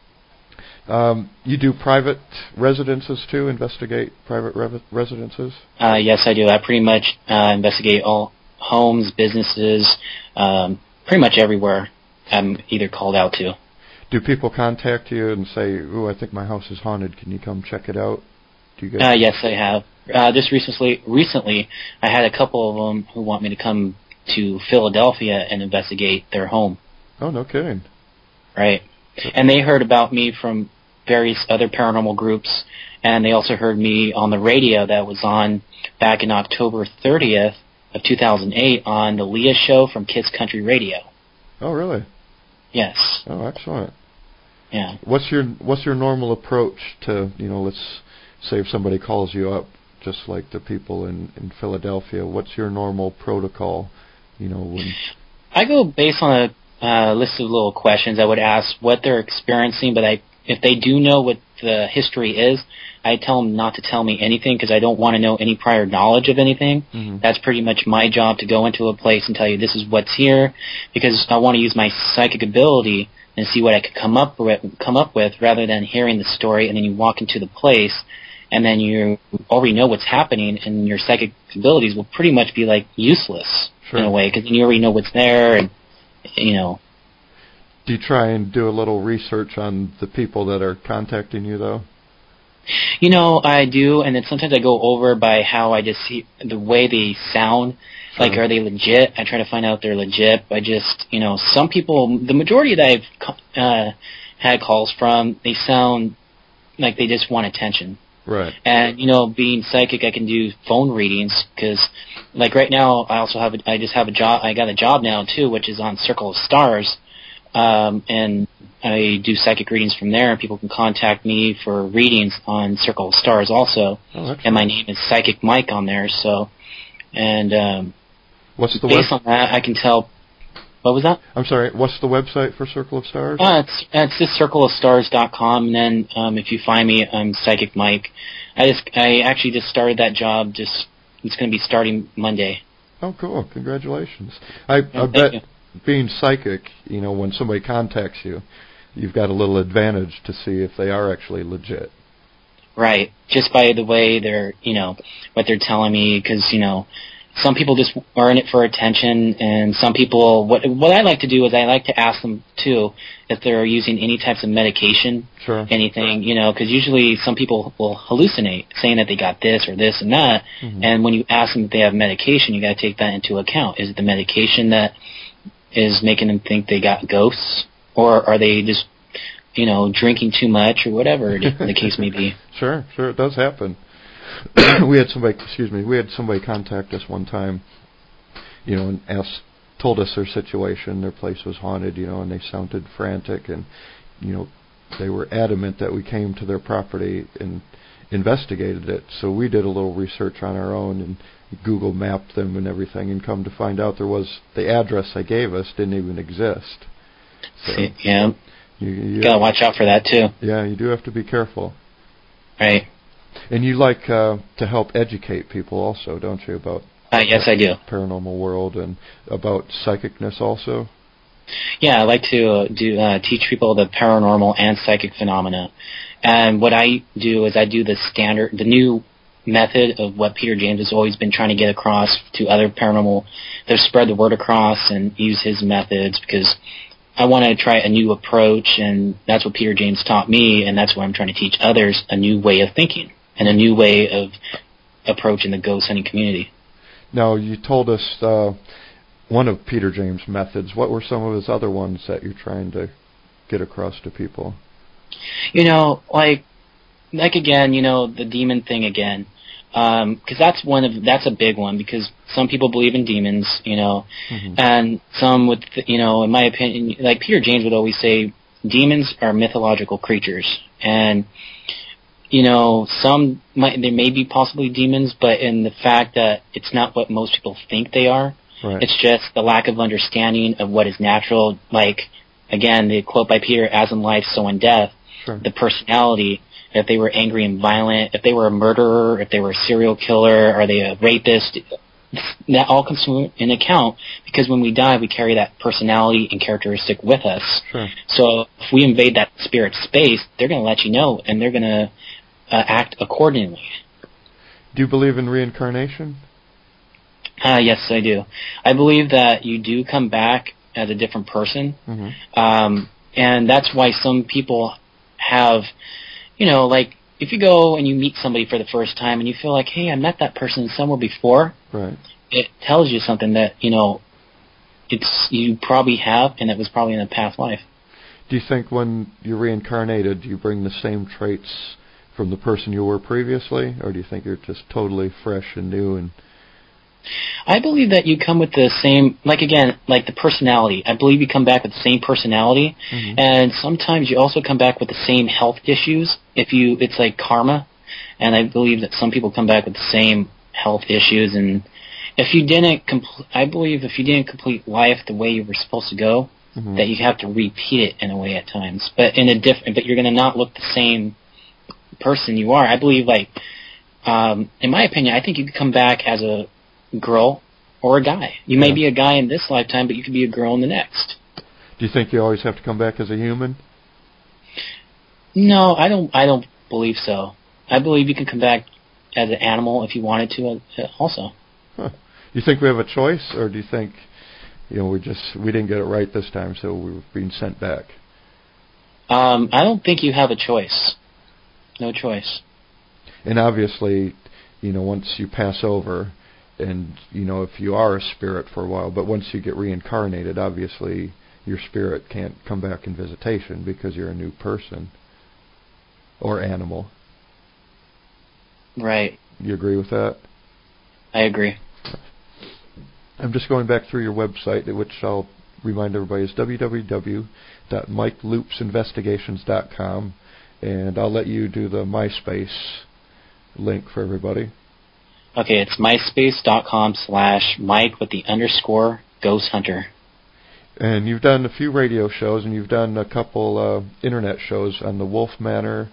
You do private residences too? Investigate private residences? Yes, I do. I pretty much investigate all homes, businesses, pretty much everywhere I'm either called out to. Do people contact you and say, "Oh, I think my house is haunted. Can you come check it out?" Do you guys? Yes, I have. Just recently, I had a couple of them who want me to come to Philadelphia and investigate their home. Oh, no kidding. Right. And they heard about me from various other paranormal groups, and they also heard me on the radio that was on back in October 30th of 2008 on the Leah Show from Kids Country Radio. Oh, really? Yes. Oh, excellent. Yeah. What's your normal approach to, let's say if somebody calls you up, just like the people in Philadelphia, what's your normal protocol, when... I go based on a list of little questions. I would ask what they're experiencing, but if they do know what the history is, I tell them not to tell me anything, because I don't want to know any prior knowledge of anything. That's pretty much my job, to go into a place and tell you this is what's here, because I want to use my psychic ability and see what I could come up with, rather than hearing the story and then you walk into the place and then you already know what's happening, and your psychic abilities will pretty much be like useless in a way, because you already know what's there, and Do you try and do a little research on the people that are contacting you, though? I do, and then sometimes I go over by how I just see the way they sound. Like, are they legit? I try to find out if they're legit. I just, some people, the majority that I've had calls from, they sound like they just want attention. Right. And, being psychic, I can do phone readings, because, like, right now, I got a job now, too, which is on Circle of Stars. And I do psychic readings from there, and people can contact me for readings on Circle of Stars also. Oh, and my name is Psychic Mike on there, so, and, what's the based on that, I can tell. What was that? I'm sorry, what's the website for Circle of Stars? It's just circleofstars.com, and then, if you find me, I'm Psychic Mike. I actually just started that job, it's going to be starting Monday. Oh, cool. Congratulations. I bet being psychic, when somebody contacts you, you've got a little advantage to see if they are actually legit. Right. Just by the way they're, what they're telling me, because, some people just are in it for attention, and some people, what I like to do is I like to ask them, too, if they're using any types of medication, anything, because usually some people will hallucinate, saying that they got this or this and that, and when you ask them if they have medication, you got to take that into account. Is it the medication that is making them think they got ghosts, or are they just, drinking too much, or whatever the case may be? Sure, it does happen. We had somebody contact us one time, and told us their situation. Their place was haunted, and they sounded frantic, and they were adamant that we came to their property and investigated it. So we did a little research on our own and Google mapped them and everything, and come to find out the address they gave us didn't even exist. So you gotta watch out for that too. Yeah, you do have to be careful. Right. And you like to help educate people also, don't you, about yes, I do. Paranormal world and about psychicness also? Yeah, I like to teach people the paranormal and psychic phenomena. And what I do is I do the new method of what Peter James has always been trying to get across to other paranormal, to spread the word across and use his methods, because I want to try a new approach, and that's what Peter James taught me, and that's what I'm trying to teach others, a new way of thinking and a new way of approaching the ghost hunting community. Now, you told us one of Peter James' methods. What were some of his other ones that you're trying to get across to people? Like again, the demon thing again. Because that's a big one, because some people believe in demons, and some would, in my opinion, like Peter James would always say, demons are mythological creatures, and some they may be possibly demons, but in the fact that it's not what most people think they are. Right. It's just the lack of understanding of what is natural. Like, again, the quote by Peter, "As in life, so in death." Sure. The personality. If they were angry and violent, if they were a murderer, if they were a serial killer, are they a rapist, that all comes in account, because when we die, we carry that personality and characteristic with us. Sure. So if we invade that spirit space, they're going to let you know, and they're going to act accordingly. Do you believe in reincarnation? Yes, I do. I believe that you do come back as a different person, and that's why some people have... like, if you go and you meet somebody for the first time and you feel like, hey, I met that person somewhere before, right, it tells you something that, you probably have, and it was probably in a past life. Do you think when you're reincarnated, you bring the same traits from the person you were previously, or do you think you're just totally fresh and new? And I believe that you come with the same, like the personality. I believe you come back with the same personality, and sometimes you also come back with the same health issues. It's like karma, and I believe that some people come back with the same health issues. And if you didn't complete life the way you were supposed to go, that you have to repeat it in a way at times. But but you're going to not look the same person you are. I believe, in my opinion, I think you could come back as a girl or a guy. You may be a guy in this lifetime, but you could be a girl in the next. Do you think you always have to come back as a human? No, I don't believe so. I believe you can come back as an animal if you wanted to also. Huh. You think we have a choice, or do you think we didn't get it right this time, so we're being sent back? I don't think you have a choice. No choice. And obviously, once you pass over, and, if you are a spirit for a while, but once you get reincarnated, obviously your spirit can't come back in visitation because you're a new person or animal. Right. You agree with that? I agree. I'm just going back through your website, which I'll remind everybody is www.mikeloopsinvestigations.com, and I'll let you do the MySpace link for everybody. Okay, it's myspace.com/Mike with the _Ghost Hunter. And you've done a few radio shows, and you've done a couple internet shows on the Wolf Manor,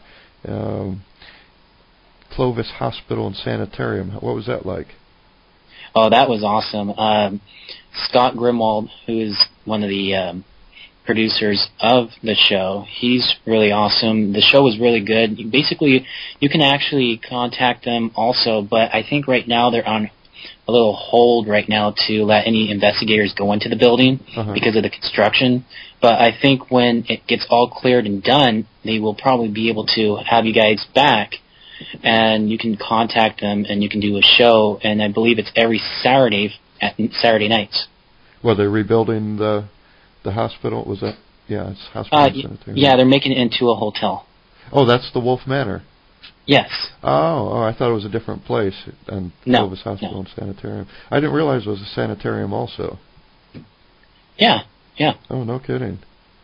Clovis Hospital and Sanitarium. What was that like? Oh, that was awesome. Scott Grimwald, who is one of the producers of the show, he's really awesome. The show was really good. Basically, you can actually contact them also, but I think right now they're on a little hold right now to let any investigators go into the building because of the construction. But I think when it gets all cleared and done, they will probably be able to have you guys back, and you can contact them and you can do a show. And I believe it's every Saturday at Saturday nights. Well, they're rebuilding the hospital. Was that? Yeah, it's hospital and sanitarium. Yeah, they're making it into a hotel. Oh, that's the Wolf Manor. Yes. Oh, I thought it was a different place than Clovis Hospital and Sanitarium. I didn't realize it was a sanitarium also. Yeah. Oh, no kidding.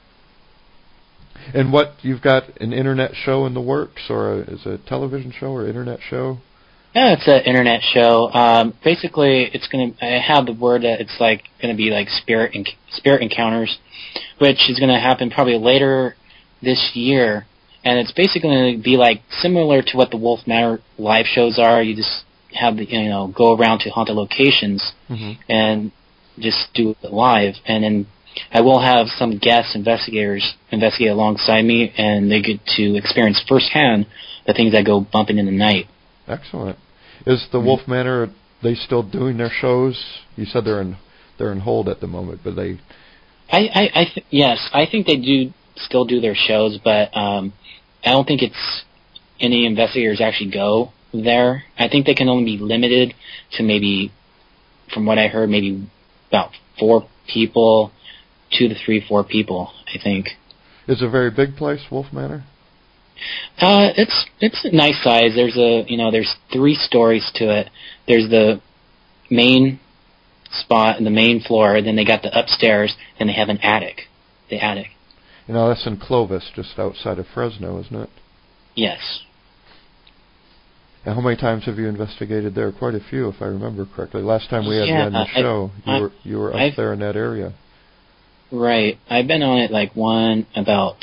And what, you've got an internet show in the works, or is it a television show or internet show? Yeah, it's an internet show. Basically, I have the word that it's like going to be like spirit encounters, which is going to happen probably later this year. And it's basically going to be like similar to what the Wolf Manor live shows are. You just have go around to haunted locations and just do it live. And then I will have some guest investigators investigate alongside me, and they get to experience firsthand the things that go bumping in the night. Excellent. Is the Wolf Manor, are they still doing their shows? You said they're in hold at the moment, but they... Yes, I think they do still do their shows, but I don't think it's any investigators actually go there. I think they can only be limited to maybe, from what I heard, maybe about 4 people, 2 to 3, 4 people, I think. Is it a very big place, Wolf Manor? It's a nice size. There's 3 stories to it. There's the main spot and the main floor, then they got the upstairs, and they have an attic. The attic. That's in Clovis, just outside of Fresno, isn't it? Yes. And how many times have you investigated there? Quite a few, if I remember correctly. Last time we had you on the show, you were up there in that area. Right. I've been on it about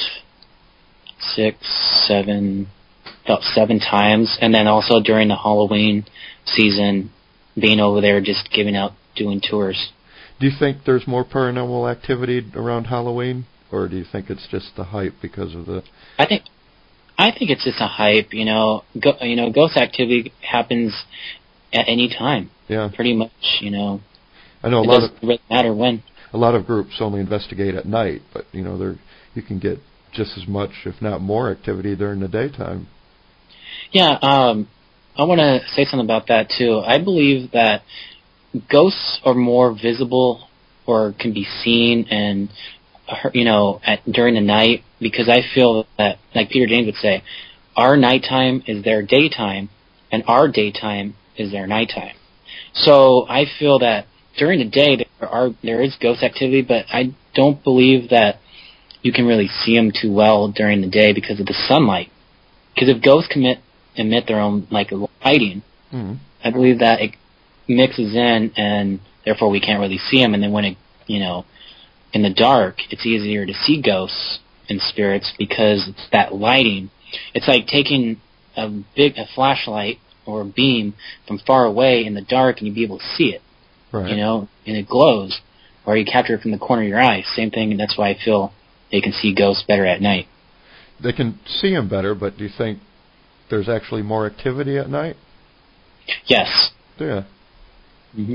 7 times, and then also during the Halloween season, being over there just doing tours. Do you think there's more paranormal activity around Halloween, or do you think it's just the hype because of the... I think it's just a hype, ghost activity happens at any time. Yeah. Pretty much, I know it doesn't really matter when. A lot of groups only investigate at night, but you can get just as much, if not more, activity during the daytime. Yeah, I want to say something about that too. I believe that ghosts are more visible or can be seen and during the night, because I feel that, like Peter James would say, our nighttime is their daytime and our daytime is their nighttime. So I feel that during the day there is ghost activity, but I don't believe that you can really see them too well during the day because of the sunlight. Because if ghosts emit their own lighting, I believe that it mixes in, and therefore we can't really see them. And then when it, in the dark, it's easier to see ghosts and spirits because it's that lighting. It's like taking a flashlight or a beam from far away in the dark, and you'd be able to see it. Right. And it glows, or you capture it from the corner of your eye. Same thing, and that's why I feel they can see ghosts better at night. They can see them better, but do you think there's actually more activity at night? Yes. Yeah. Mm-hmm.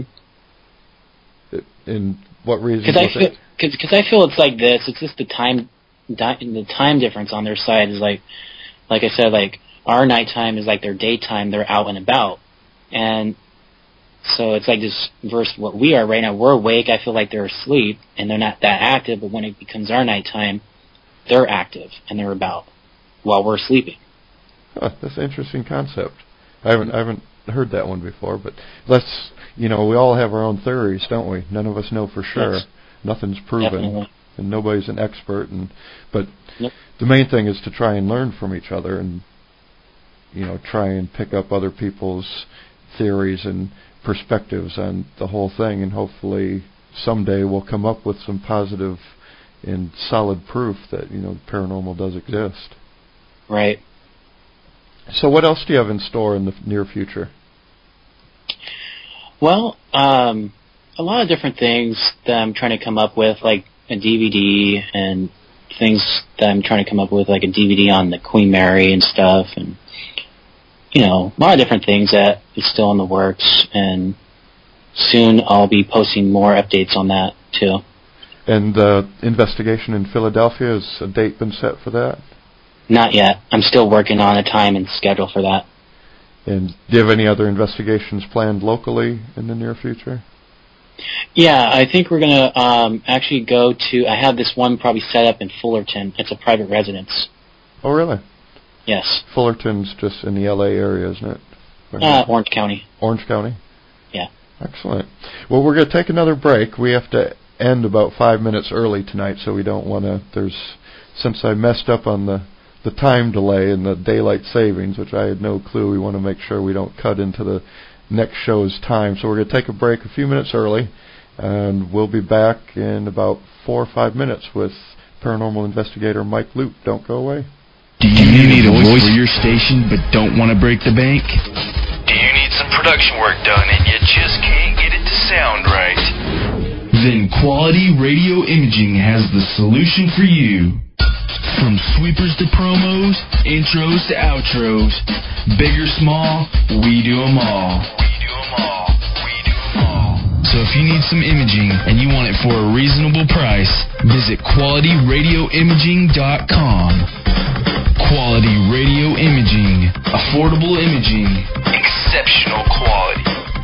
In what reason? Because I feel it's like this. It's just the time difference on their side is like I said, our nighttime is like their daytime. They're out and about, and so it's like this versus what we are right now. We're awake. I feel like they're asleep and they're not that active. But when it becomes our nighttime, they're active and they're about while we're sleeping. Huh, that's an interesting concept. I haven't heard that one before. But we all have our own theories, don't we? None of us know for sure. Yes. Nothing's proven, Definitely. And nobody's an expert. But the main thing is to try and learn from each other, and try and pick up other people's theories and perspectives on the whole thing, and hopefully someday we'll come up with some positive and solid proof that paranormal does exist. Right. So what else do you have in store in the near future? Well, a lot of different things that I'm trying to come up with, like a DVD, and things that I'm trying to come up with, like a DVD on the Queen Mary and stuff, and a lot of different things that is still in the works. And soon I'll be posting more updates on that, too. And the investigation in Philadelphia, has a date been set for that? Not yet. I'm still working on a time and schedule for that. And do you have any other investigations planned locally in the near future? Yeah, I think we're going to actually go to... I have this one probably set up in Fullerton. It's a private residence. Oh, really? Yes. Fullerton's just in the L.A. area, isn't it? Orange County. Orange County? Yeah. Excellent. Well, we're going to take another break. We have to end about 5 minutes early tonight, so we don't want to... Since I messed up on the time delay and the daylight savings, which I had no clue, we want to make sure we don't cut into the next show's time. So we're going to take a break a few minutes early, and we'll be back in about 4 or 5 minutes with paranormal investigator Mike Loop. Don't go away. Do you need a voice for your station but don't want to break the bank? Do you need some production work done and you just can't get it to sound right? Then Quality Radio Imaging has the solution for you. From sweepers to promos, intros to outros, big or small, we do them all. So if you need some imaging and you want it for a reasonable price, visit QualityRadioImaging.com. Quality Radio Imaging. Affordable imaging. Exceptional quality.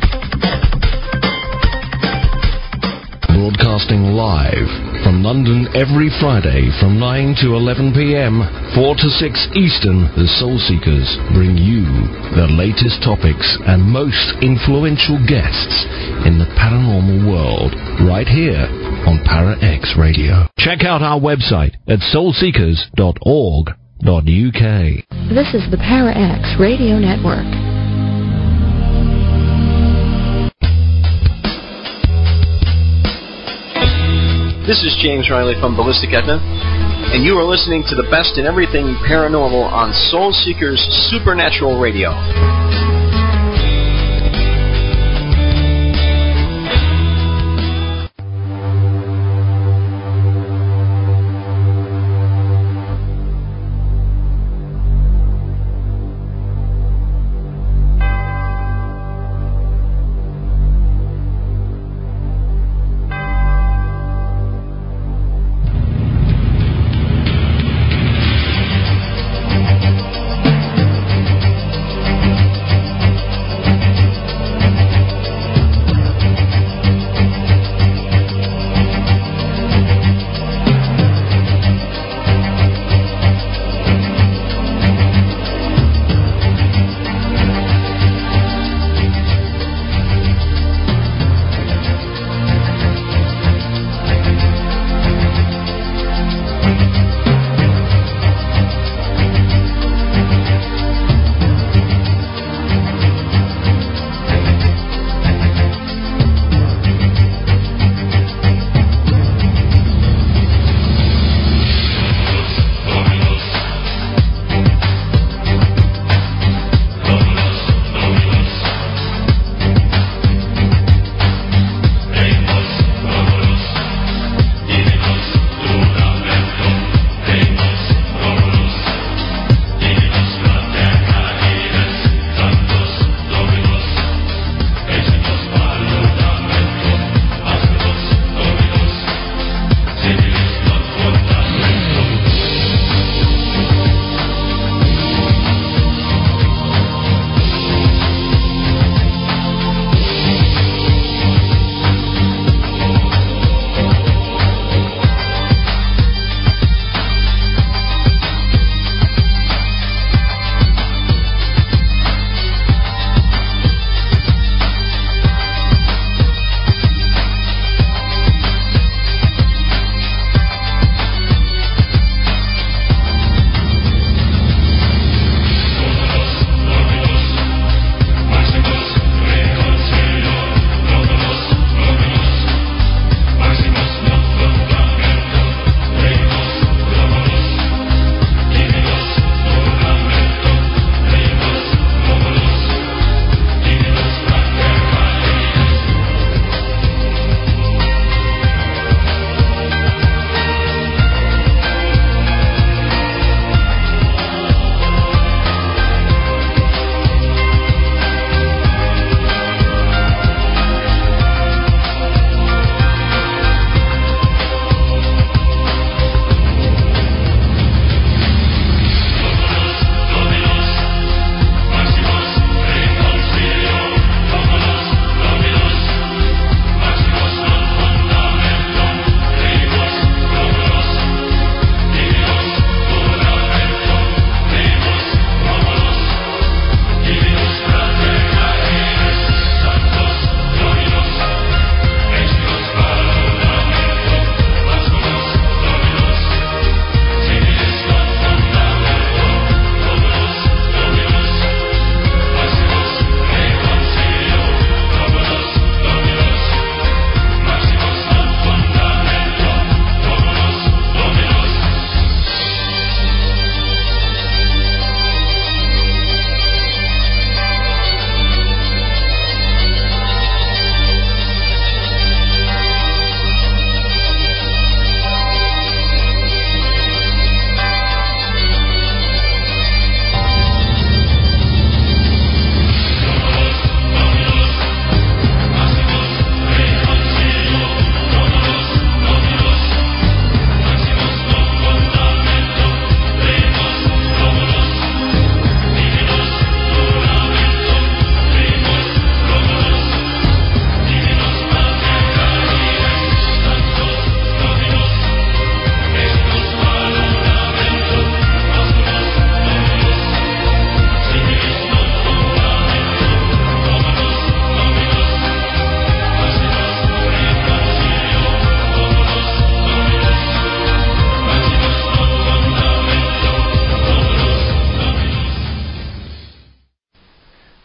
Broadcasting live from London every Friday from 9 to 11 p.m., 4 to 6 Eastern, the Soul Seekers bring you the latest topics and most influential guests in the paranormal world right here on Para-X Radio. Check out our website at soulseekers.org.uk. This is the Para-X Radio Network. This is James Riley from Ballistic Etna, and you are listening to the best in everything paranormal on Soul Seekers Supernatural Radio.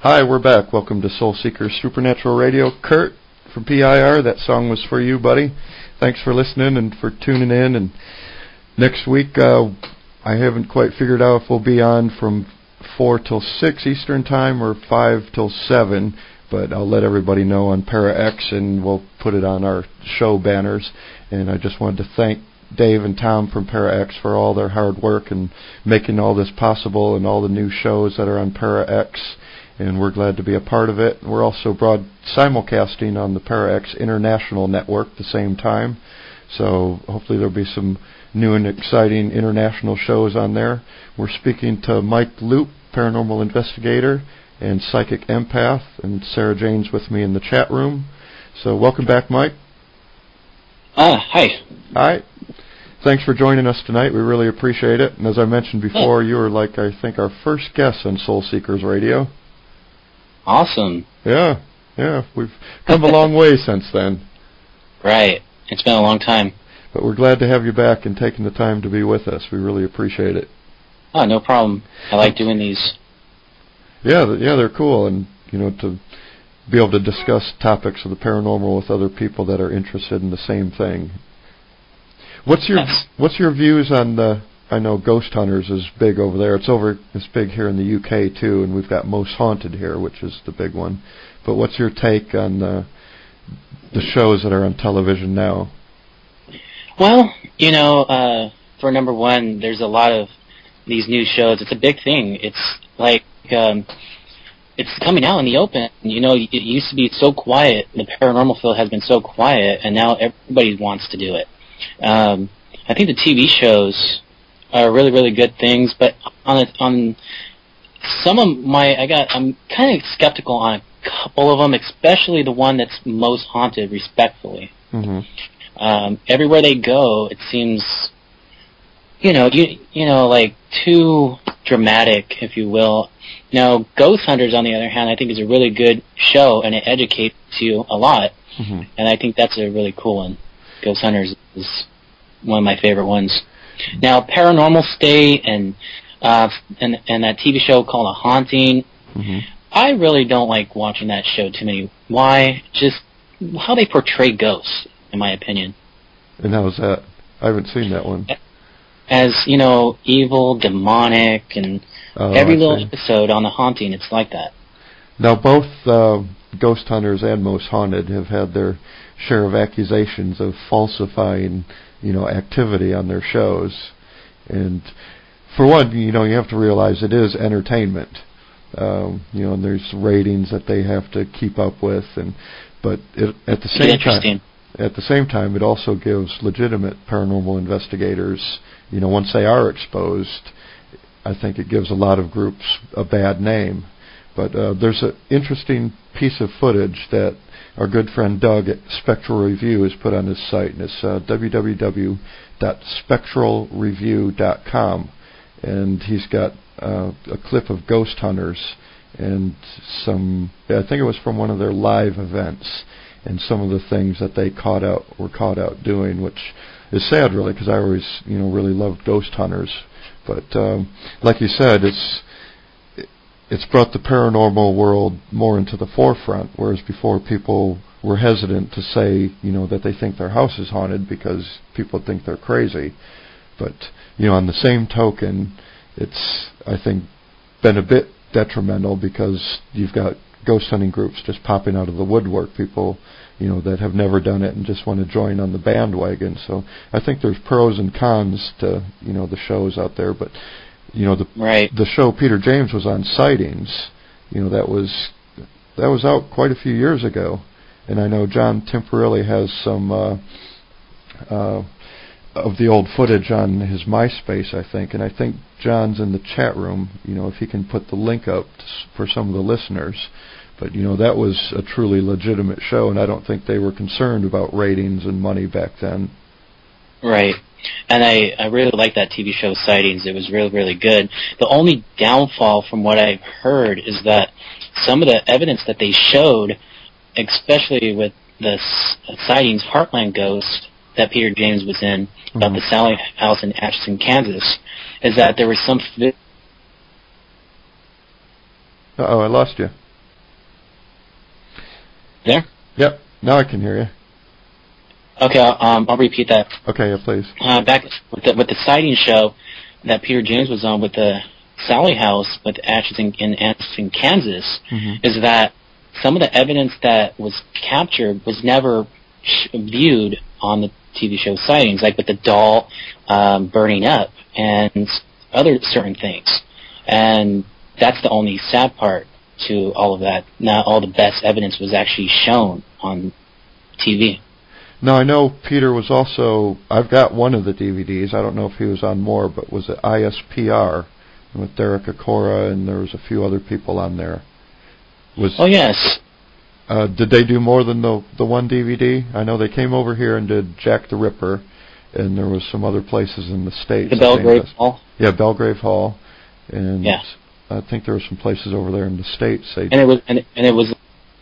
Hi, we're back. Welcome to Soul Seekers Supernatural Radio. Kurt from PIR, that song was for you, buddy. Thanks for listening and for tuning in. And next week, I haven't quite figured out if we'll be on from 4 till 6 Eastern Time or 5 till 7, but I'll let everybody know on ParaX, and we'll put it on our show banners. And I just wanted to thank Dave and Tom from ParaX for all their hard work and making all this possible and all the new shows that are on ParaX. And we're glad to be a part of it. We're also simulcasting on the ParaX International Network at the same time. So hopefully there'll be some new and exciting international shows on there. We're speaking to Mike Loop, paranormal investigator and psychic empath, and Sarah Jane's with me in the chat room. So welcome back, Mike. Hi. Hi. Thanks for joining us tonight. We really appreciate it. And as I mentioned before, you were I think, our first guest on Soul Seekers Radio. Awesome. Yeah. We've come a long way since then. Right. It's been a long time. But we're glad to have you back and taking the time to be with us. We really appreciate it. Oh, no problem. I like doing these. Yeah, they're cool. And, to be able to discuss topics of the paranormal with other people that are interested in the same thing. What's your views on I know Ghost Hunters is big over there. It's big here in the UK too, and we've got Most Haunted here, which is the big one. But what's your take on the shows that are on television now? Well, for number one, there's a lot of these new shows. It's a big thing. It's like it's coming out in the open. It used to be so quiet. The paranormal field has been so quiet, and now everybody wants to do it. I think the TV shows are really, really good things, but on some of I'm kind of skeptical on a couple of them, especially the one that's Most Haunted, respectfully. Mm-hmm. Everywhere they go, it seems, like too dramatic, if you will. Now, Ghost Hunters, on the other hand, I think is a really good show, and it educates you a lot, mm-hmm. and I think that's a really cool one. Ghost Hunters is one of my favorite ones. Now, Paranormal State and that TV show called A Haunting, mm-hmm. I really don't like watching that show too many. Why? Just how they portray ghosts, in my opinion. And how's that? I haven't seen that one. As, evil, demonic, and every little episode on The Haunting, it's like that. Now, both Ghost Hunters and Most Haunted have had their share of accusations of falsifying activity on their shows. And for one, you have to realize it is entertainment. And there's ratings that they have to keep up with, but at the same time, it also gives legitimate paranormal investigators, once they are exposed, I think it gives a lot of groups a bad name. But there's an interesting piece of footage that our good friend Doug at Spectral Review has put on his site, and it's www.spectralreview.com, and he's got a clip of Ghost Hunters and I think it was from one of their live events, and some of the things that they were caught out doing, which is sad, really, because I always really loved Ghost Hunters. But like you said, it's brought the paranormal world more into the forefront, whereas before people were hesitant to say, that they think their house is haunted because people think they're crazy. But, on the same token, it's, I think, been a bit detrimental because you've got ghost hunting groups just popping out of the woodwork, people, that have never done it and just want to join on the bandwagon. So I think there's pros and cons to, the shows out there, but the show Peter James was on, Sightings, that was out quite a few years ago, and I know John Temperilli has some of the old footage on his MySpace, I think, and I think John's in the chat room, if he can put the link up for some of the listeners. But, that was a truly legitimate show, and I don't think they were concerned about ratings and money back then. Right. And I really like that TV show, Sightings. It was really, really good. The only downfall from what I've heard is that some of the evidence that they showed, especially with the Sightings Heartland Ghost that Peter James was in, about the Sally House in Atchison, Kansas, is that there was some... Uh-oh, I lost you. There? Yep. Now I can hear you. Okay, I'll repeat that. Okay, yeah, please. Back with the sighting show that Peter James was on with the Sally House with Atchison in Atchison, Kansas, is that some of the evidence that was captured was never viewed on the TV show Sightings, like with the doll burning up and other certain things. And that's the only sad part to all of that. Not all the best evidence was actually shown on TV. Now, I know Peter was also, I've got one of the DVDs, I don't know if he was on more, but was it ISPR with Derek Acora, and there was a few other people on there. Oh, yes. Did they do more than the one DVD? I know they came over here and did Jack the Ripper, and there was some other places in the States. The Belgrave Hall? Yeah, Belgrave Hall. And yeah. I think there were some places over there in the States. And it was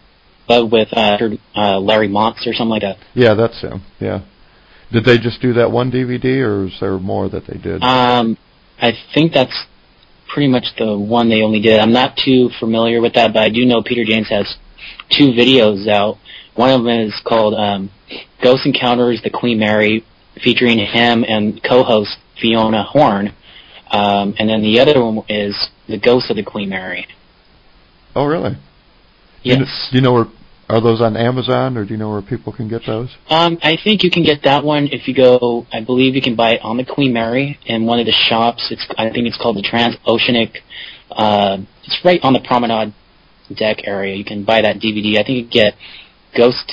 with Larry Montz or something like that. Yeah, that's him. Yeah. Did they just do that one DVD, or is there more that they did? I think that's pretty much the one they only did. I'm not too familiar with that, but I do know Peter James has 2 videos out. One of them is called Ghost Encounters the Queen Mary, featuring him and co-host Fiona Horn. And then the other one is The Ghost of the Queen Mary. Oh, really? Yes. Do you know where, are those on Amazon, or do you know where people can get those? I think you can get that one if you go, I believe you can buy it on the Queen Mary in one of the shops. I think it's called the Transoceanic. It's right on the Promenade Deck area. You can buy that DVD. I think you can get Ghost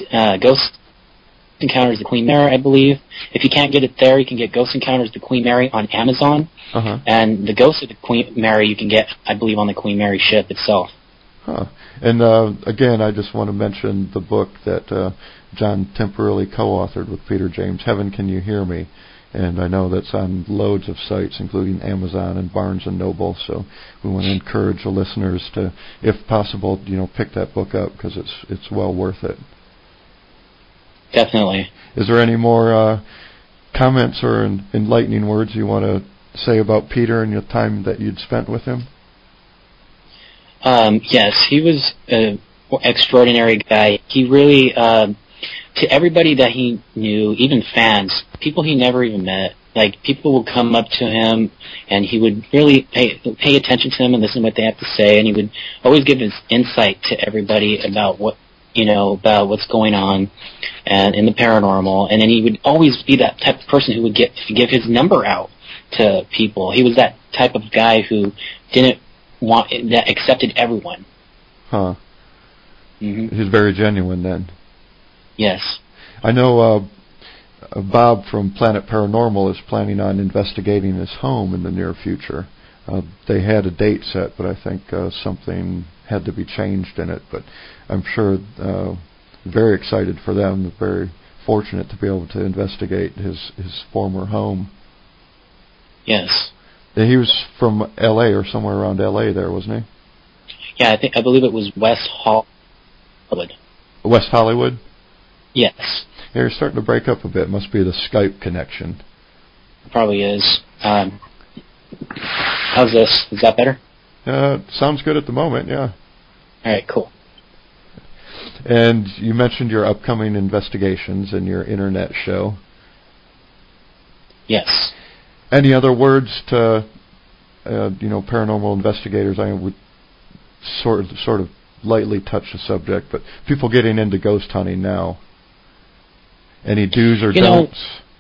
Encounters the Queen Mary, I believe. If you can't get it there, you can get Ghost Encounters the Queen Mary on Amazon. And the Ghost of the Queen Mary you can get, I believe, on the Queen Mary ship itself. Huh. And again, I just want to mention the book that John temporarily co-authored with Peter James, Heaven Can You Hear Me? And I know that's on loads of sites, including Amazon and Barnes & Noble, so we want to encourage the listeners to, if possible, pick that book up, because it's well worth it. Definitely. Is there any more comments or enlightening words you want to say about Peter and your time that you'd spent with him? Yes, he was an extraordinary guy. He really, to everybody that he knew, even fans, people he never even met, like, people would come up to him, and he would really pay attention to them and listen to what they have to say, and he would always give his insight to everybody about about what's going on and in the paranormal. And then he would always be that type of person who would give his number out to people. He was that type of guy who that accepted everyone. Huh. He's very genuine then. Yes. I know Bob from Planet Paranormal is planning on investigating his home in the near future. They had a date set, but I think something had to be changed in it. But I'm sure very excited for them. Very fortunate to be able to investigate his former home. Yes. He was from L.A. or somewhere around L.A. there, wasn't he? Yeah, I believe it was West Hollywood. West Hollywood? Yes. Yeah, you're starting to break up a bit. Must be the Skype connection. It probably is. How's this? Is that better? Sounds good at the moment, yeah. All right, cool. And you mentioned your upcoming investigations and your internet show. Yes. Any other words to, paranormal investigators? I would sort of lightly touch the subject, but people getting into ghost hunting now. Any do's or don'ts?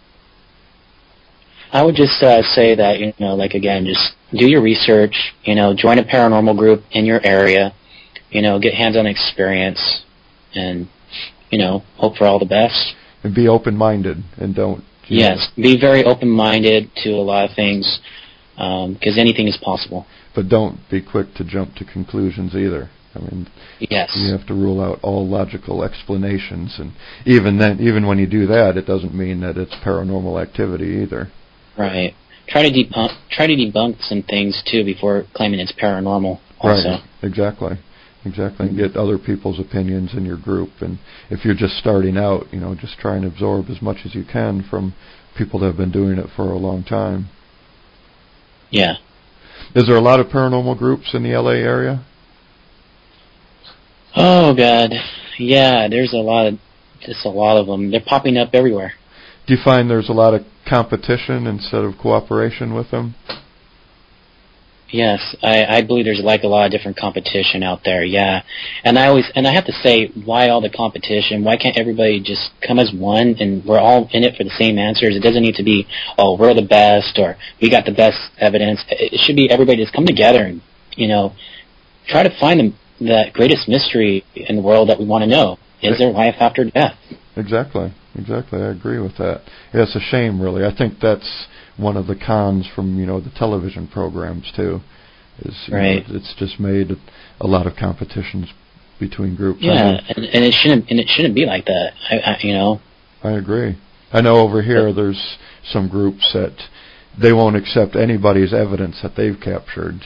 I would just say that, again, just do your research, join a paranormal group in your area, get hands-on experience, and, hope for all the best. And be open-minded, and don't... Yes, be very open-minded to a lot of things, because anything is possible. But don't be quick to jump to conclusions either. I mean, yes. You have to rule out all logical explanations, and even when you do that, it doesn't mean that it's paranormal activity either. Right. Try to debunk some things too before claiming it's paranormal. Also. Right. Exactly. And get other people's opinions in your group. And if you're just starting out, just try and absorb as much as you can from people that have been doing it for a long time. Yeah. Is there a lot of paranormal groups in the LA area? Oh God, Yeah, there's a lot of them. They're popping up everywhere. Do you find there's a lot of competition instead of cooperation with them? Yes, I believe there's like a lot of different competition out there. Yeah, and I have to say, why all the competition? Why can't everybody just come as one and we're all in it for the same answers? It doesn't need to be, oh, we're the best or we got the best evidence. It should be everybody just come together and try to find the greatest mystery in the world that we want to know. Is there life after death? Exactly. I agree with that. Yeah, it's a shame, really. I think that's one of the cons from the television programs too. Right. It's just made a lot of competitions between groups. Yeah, and it shouldn't be like that. I agree. I know over here there's some groups that they won't accept anybody's evidence that they've captured.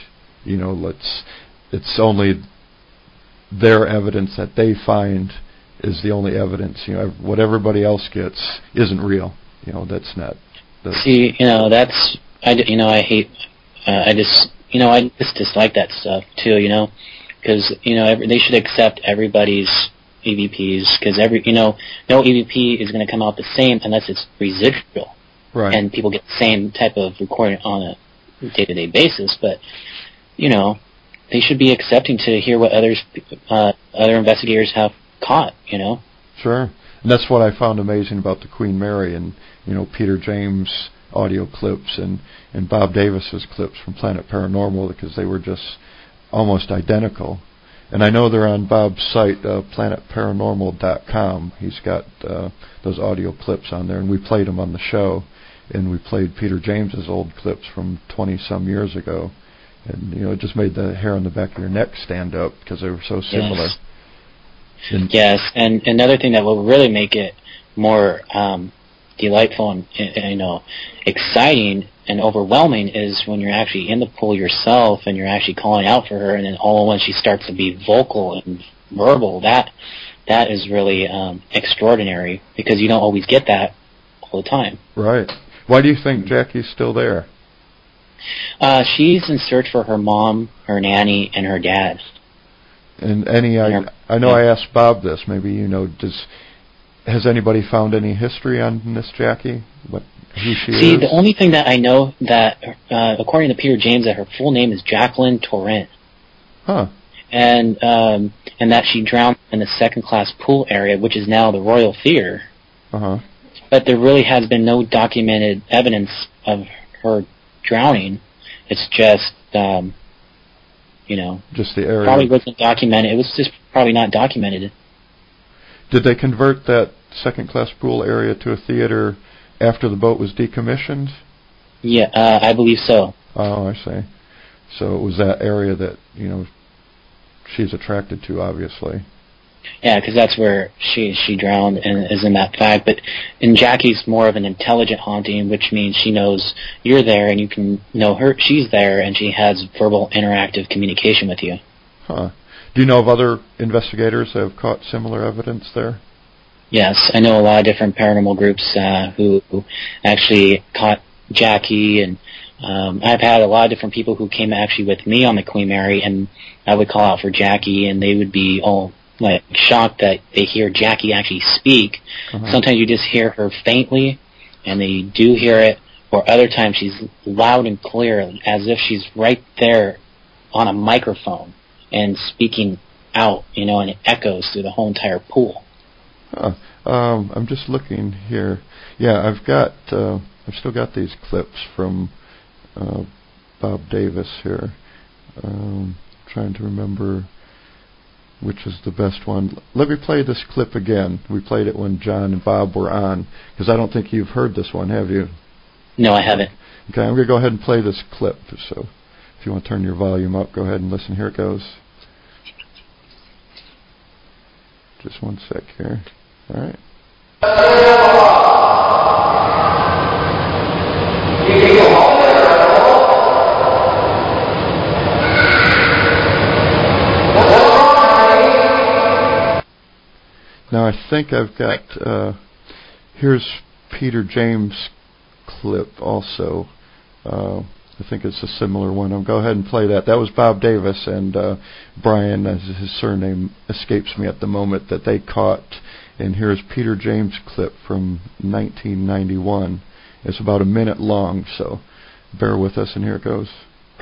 It's only their evidence that they find is the only evidence. What everybody else gets isn't real. That's not. See, that's I just dislike that stuff too. Because they should accept everybody's EVPs because no EVP is going to come out the same unless it's residual. Right. And people get the same type of recording on a day-to-day basis, but they should be accepting to hear what other investigators have caught. Sure. And that's what I found amazing about the Queen Mary and Peter James audio clips and Bob Davis's clips from Planet Paranormal, because they were just almost identical. And I know they're on Bob's site, planetparanormal.com. He's got those audio clips on there, and we played them on the show. And we played Peter James's old clips from 20-some years ago. And, it just made the hair on the back of your neck stand up because they were so similar. Yes, and another thing that will really make it more delightful and exciting and overwhelming is when you're actually in the pool yourself and you're actually calling out for her, and then all at once she starts to be vocal and verbal. That is really extraordinary because you don't always get that all the time. Right. Why do you think Jackie's still there? She's in search for her mom, her nanny, and her dad. And I know I asked Bob this. Maybe has anybody found any history on Miss Jackie? Who she is? See, the only thing that I know that, according to Peter James, that her full name is Jacqueline Torrent. Huh. And that she drowned in the second-class pool area, which is now the Royal Theater. Uh-huh. But there really has been no documented evidence of her drowning. It's just, just the area. Probably wasn't documented. It was just probably not documented. Did they convert that second-class pool area to a theater after the boat was decommissioned? Yeah, I believe so. Oh, I see. So it was that area that, she's attracted to, obviously. Yeah, because that's where she drowned and is in that fact. But in Jackie's more of an intelligent haunting, which means she knows you're there and you can know her. She's there and she has verbal interactive communication with you. Huh. Do you know of other investigators that have caught similar evidence there? Yes, I know a lot of different paranormal groups who actually caught Jackie, and I've had a lot of different people who came actually with me on the Queen Mary, and I would call out for Jackie, and they would be all shocked that they hear Jackie actually speak. Uh-huh. Sometimes you just hear her faintly, and they do hear it, or other times she's loud and clear, as if she's right there on a microphone and speaking out, and it echoes through the whole entire pool. Huh. I'm just looking here. Yeah, I've still got these clips from Bob Davis here. Trying to remember which is the best one. Let me play this clip again. We played it when John and Bob were on, because I don't think you've heard this one, have you? No, I haven't. Okay, I'm going to go ahead and play this clip. So if you want to turn your volume up, go ahead and listen. Here it goes. Just one sec here. All right. Now I think I've got, here's Peter James' clip also. I think it's a similar one. I'll go ahead and play that. That was Bob Davis and Brian, as his surname escapes me at the moment, that they caught. And here's Peter James' clip from 1991. It's about a minute long, so bear with us, and here it goes.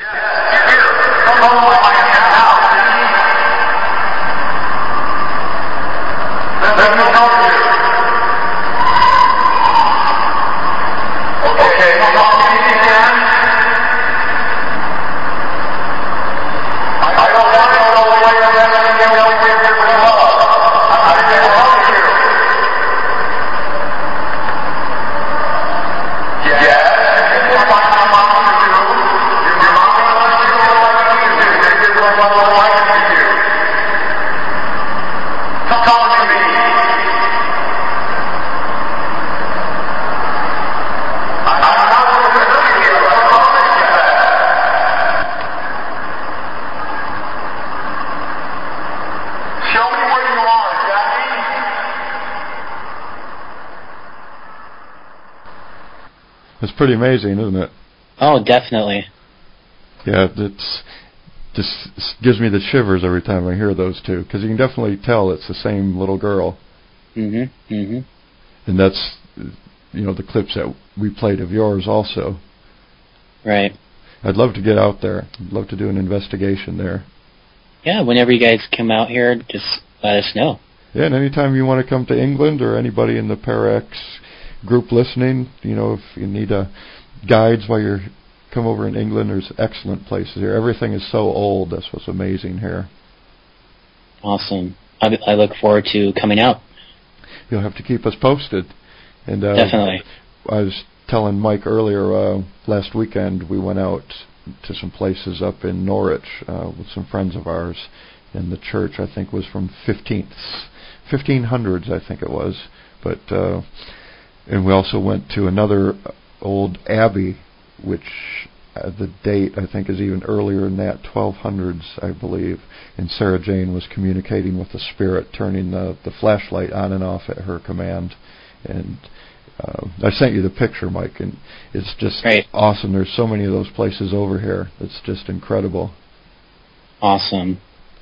It's pretty amazing, isn't it? Oh, definitely. Yeah, it's just gives me the shivers every time I hear those two, because you can definitely tell it's the same little girl. Mm-hmm. Mm-hmm. And that's, the clips that we played of yours also. Right. I'd love to get out there. I'd love to do an investigation there. Yeah, whenever you guys come out here, just let us know. Yeah, and anytime you want to come to England, or anybody in the Para-X group listening, if you need guides while you come over in England, there's excellent places here. Everything is so old. That's what's amazing here. Awesome. I look forward to coming out. You'll have to keep us posted. And definitely. I was telling Mike earlier, last weekend we went out to some places up in Norwich with some friends of ours, and the church, I think, was from 1500s, I think it was. But and we also went to another old abbey, which the date, I think, is even earlier than that, 1200s, I believe. And Sarah Jane was communicating with the spirit, turning the flashlight on and off at her command. And I sent you the picture, Mike, and it's just awesome. There's so many of those places over here. It's just incredible. Awesome.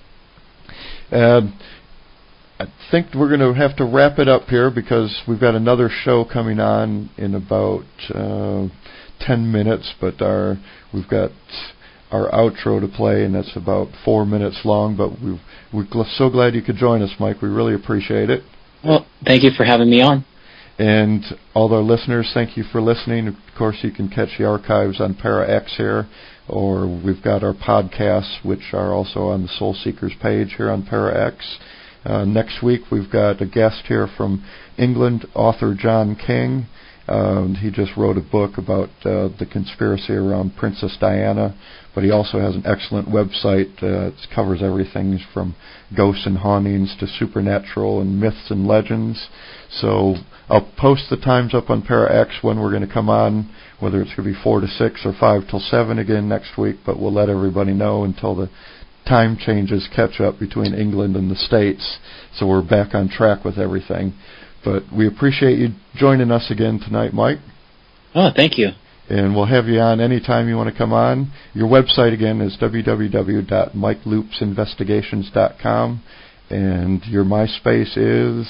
I think we're going to have to wrap it up here, because we've got another show coming on in about 10 minutes, but we've got our outro to play, and that's about 4 minutes long, but we're so glad you could join us, Mike. We really appreciate it. Well, thank you for having me on. And all our listeners, thank you for listening. Of course, you can catch the archives on Para-X here, or we've got our podcasts, which are also on the Soul Seekers page here on Para-X. Next week, we've got a guest here from England, author John King. He just wrote a book about the conspiracy around Princess Diana, but he also has an excellent website. It covers everything from ghosts and hauntings to supernatural and myths and legends. So I'll post the times up on Para-X when we're going to come on, whether it's going to be 4 to 6 or 5 till 7 again next week, but we'll let everybody know until the time changes catch up between England and the States, so we're back on track with everything. But we appreciate you joining us again tonight, Mike. Oh, thank you. And we'll have you on anytime you want to come on. Your website again is www.mikeloopsinvestigations.com, and your MySpace is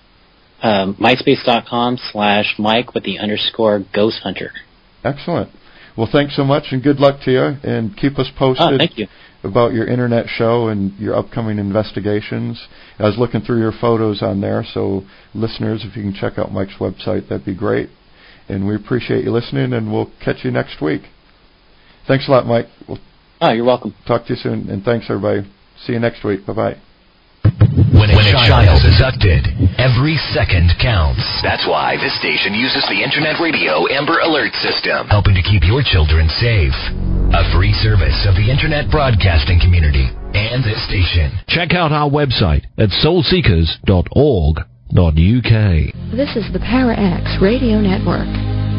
myspace.com/Mike with the _Ghost Hunter. Excellent. Well, thanks so much, and good luck to you, and keep us posted. Thank you. About your internet show and your upcoming investigations. I was looking through your photos on there, so listeners, if you can check out Mike's website, that'd be great. And we appreciate you listening, and we'll catch you next week. Thanks a lot, Mike. You're welcome. Talk to you soon, and thanks, everybody. See you next week. Bye-bye. When a child is abducted, every second counts. That's why this station uses the Internet Radio Amber Alert System, helping to keep your children safe. A free service of the Internet broadcasting community and this station. Check out our website at soulseekers.org.uk. This is the Para-X Radio Network.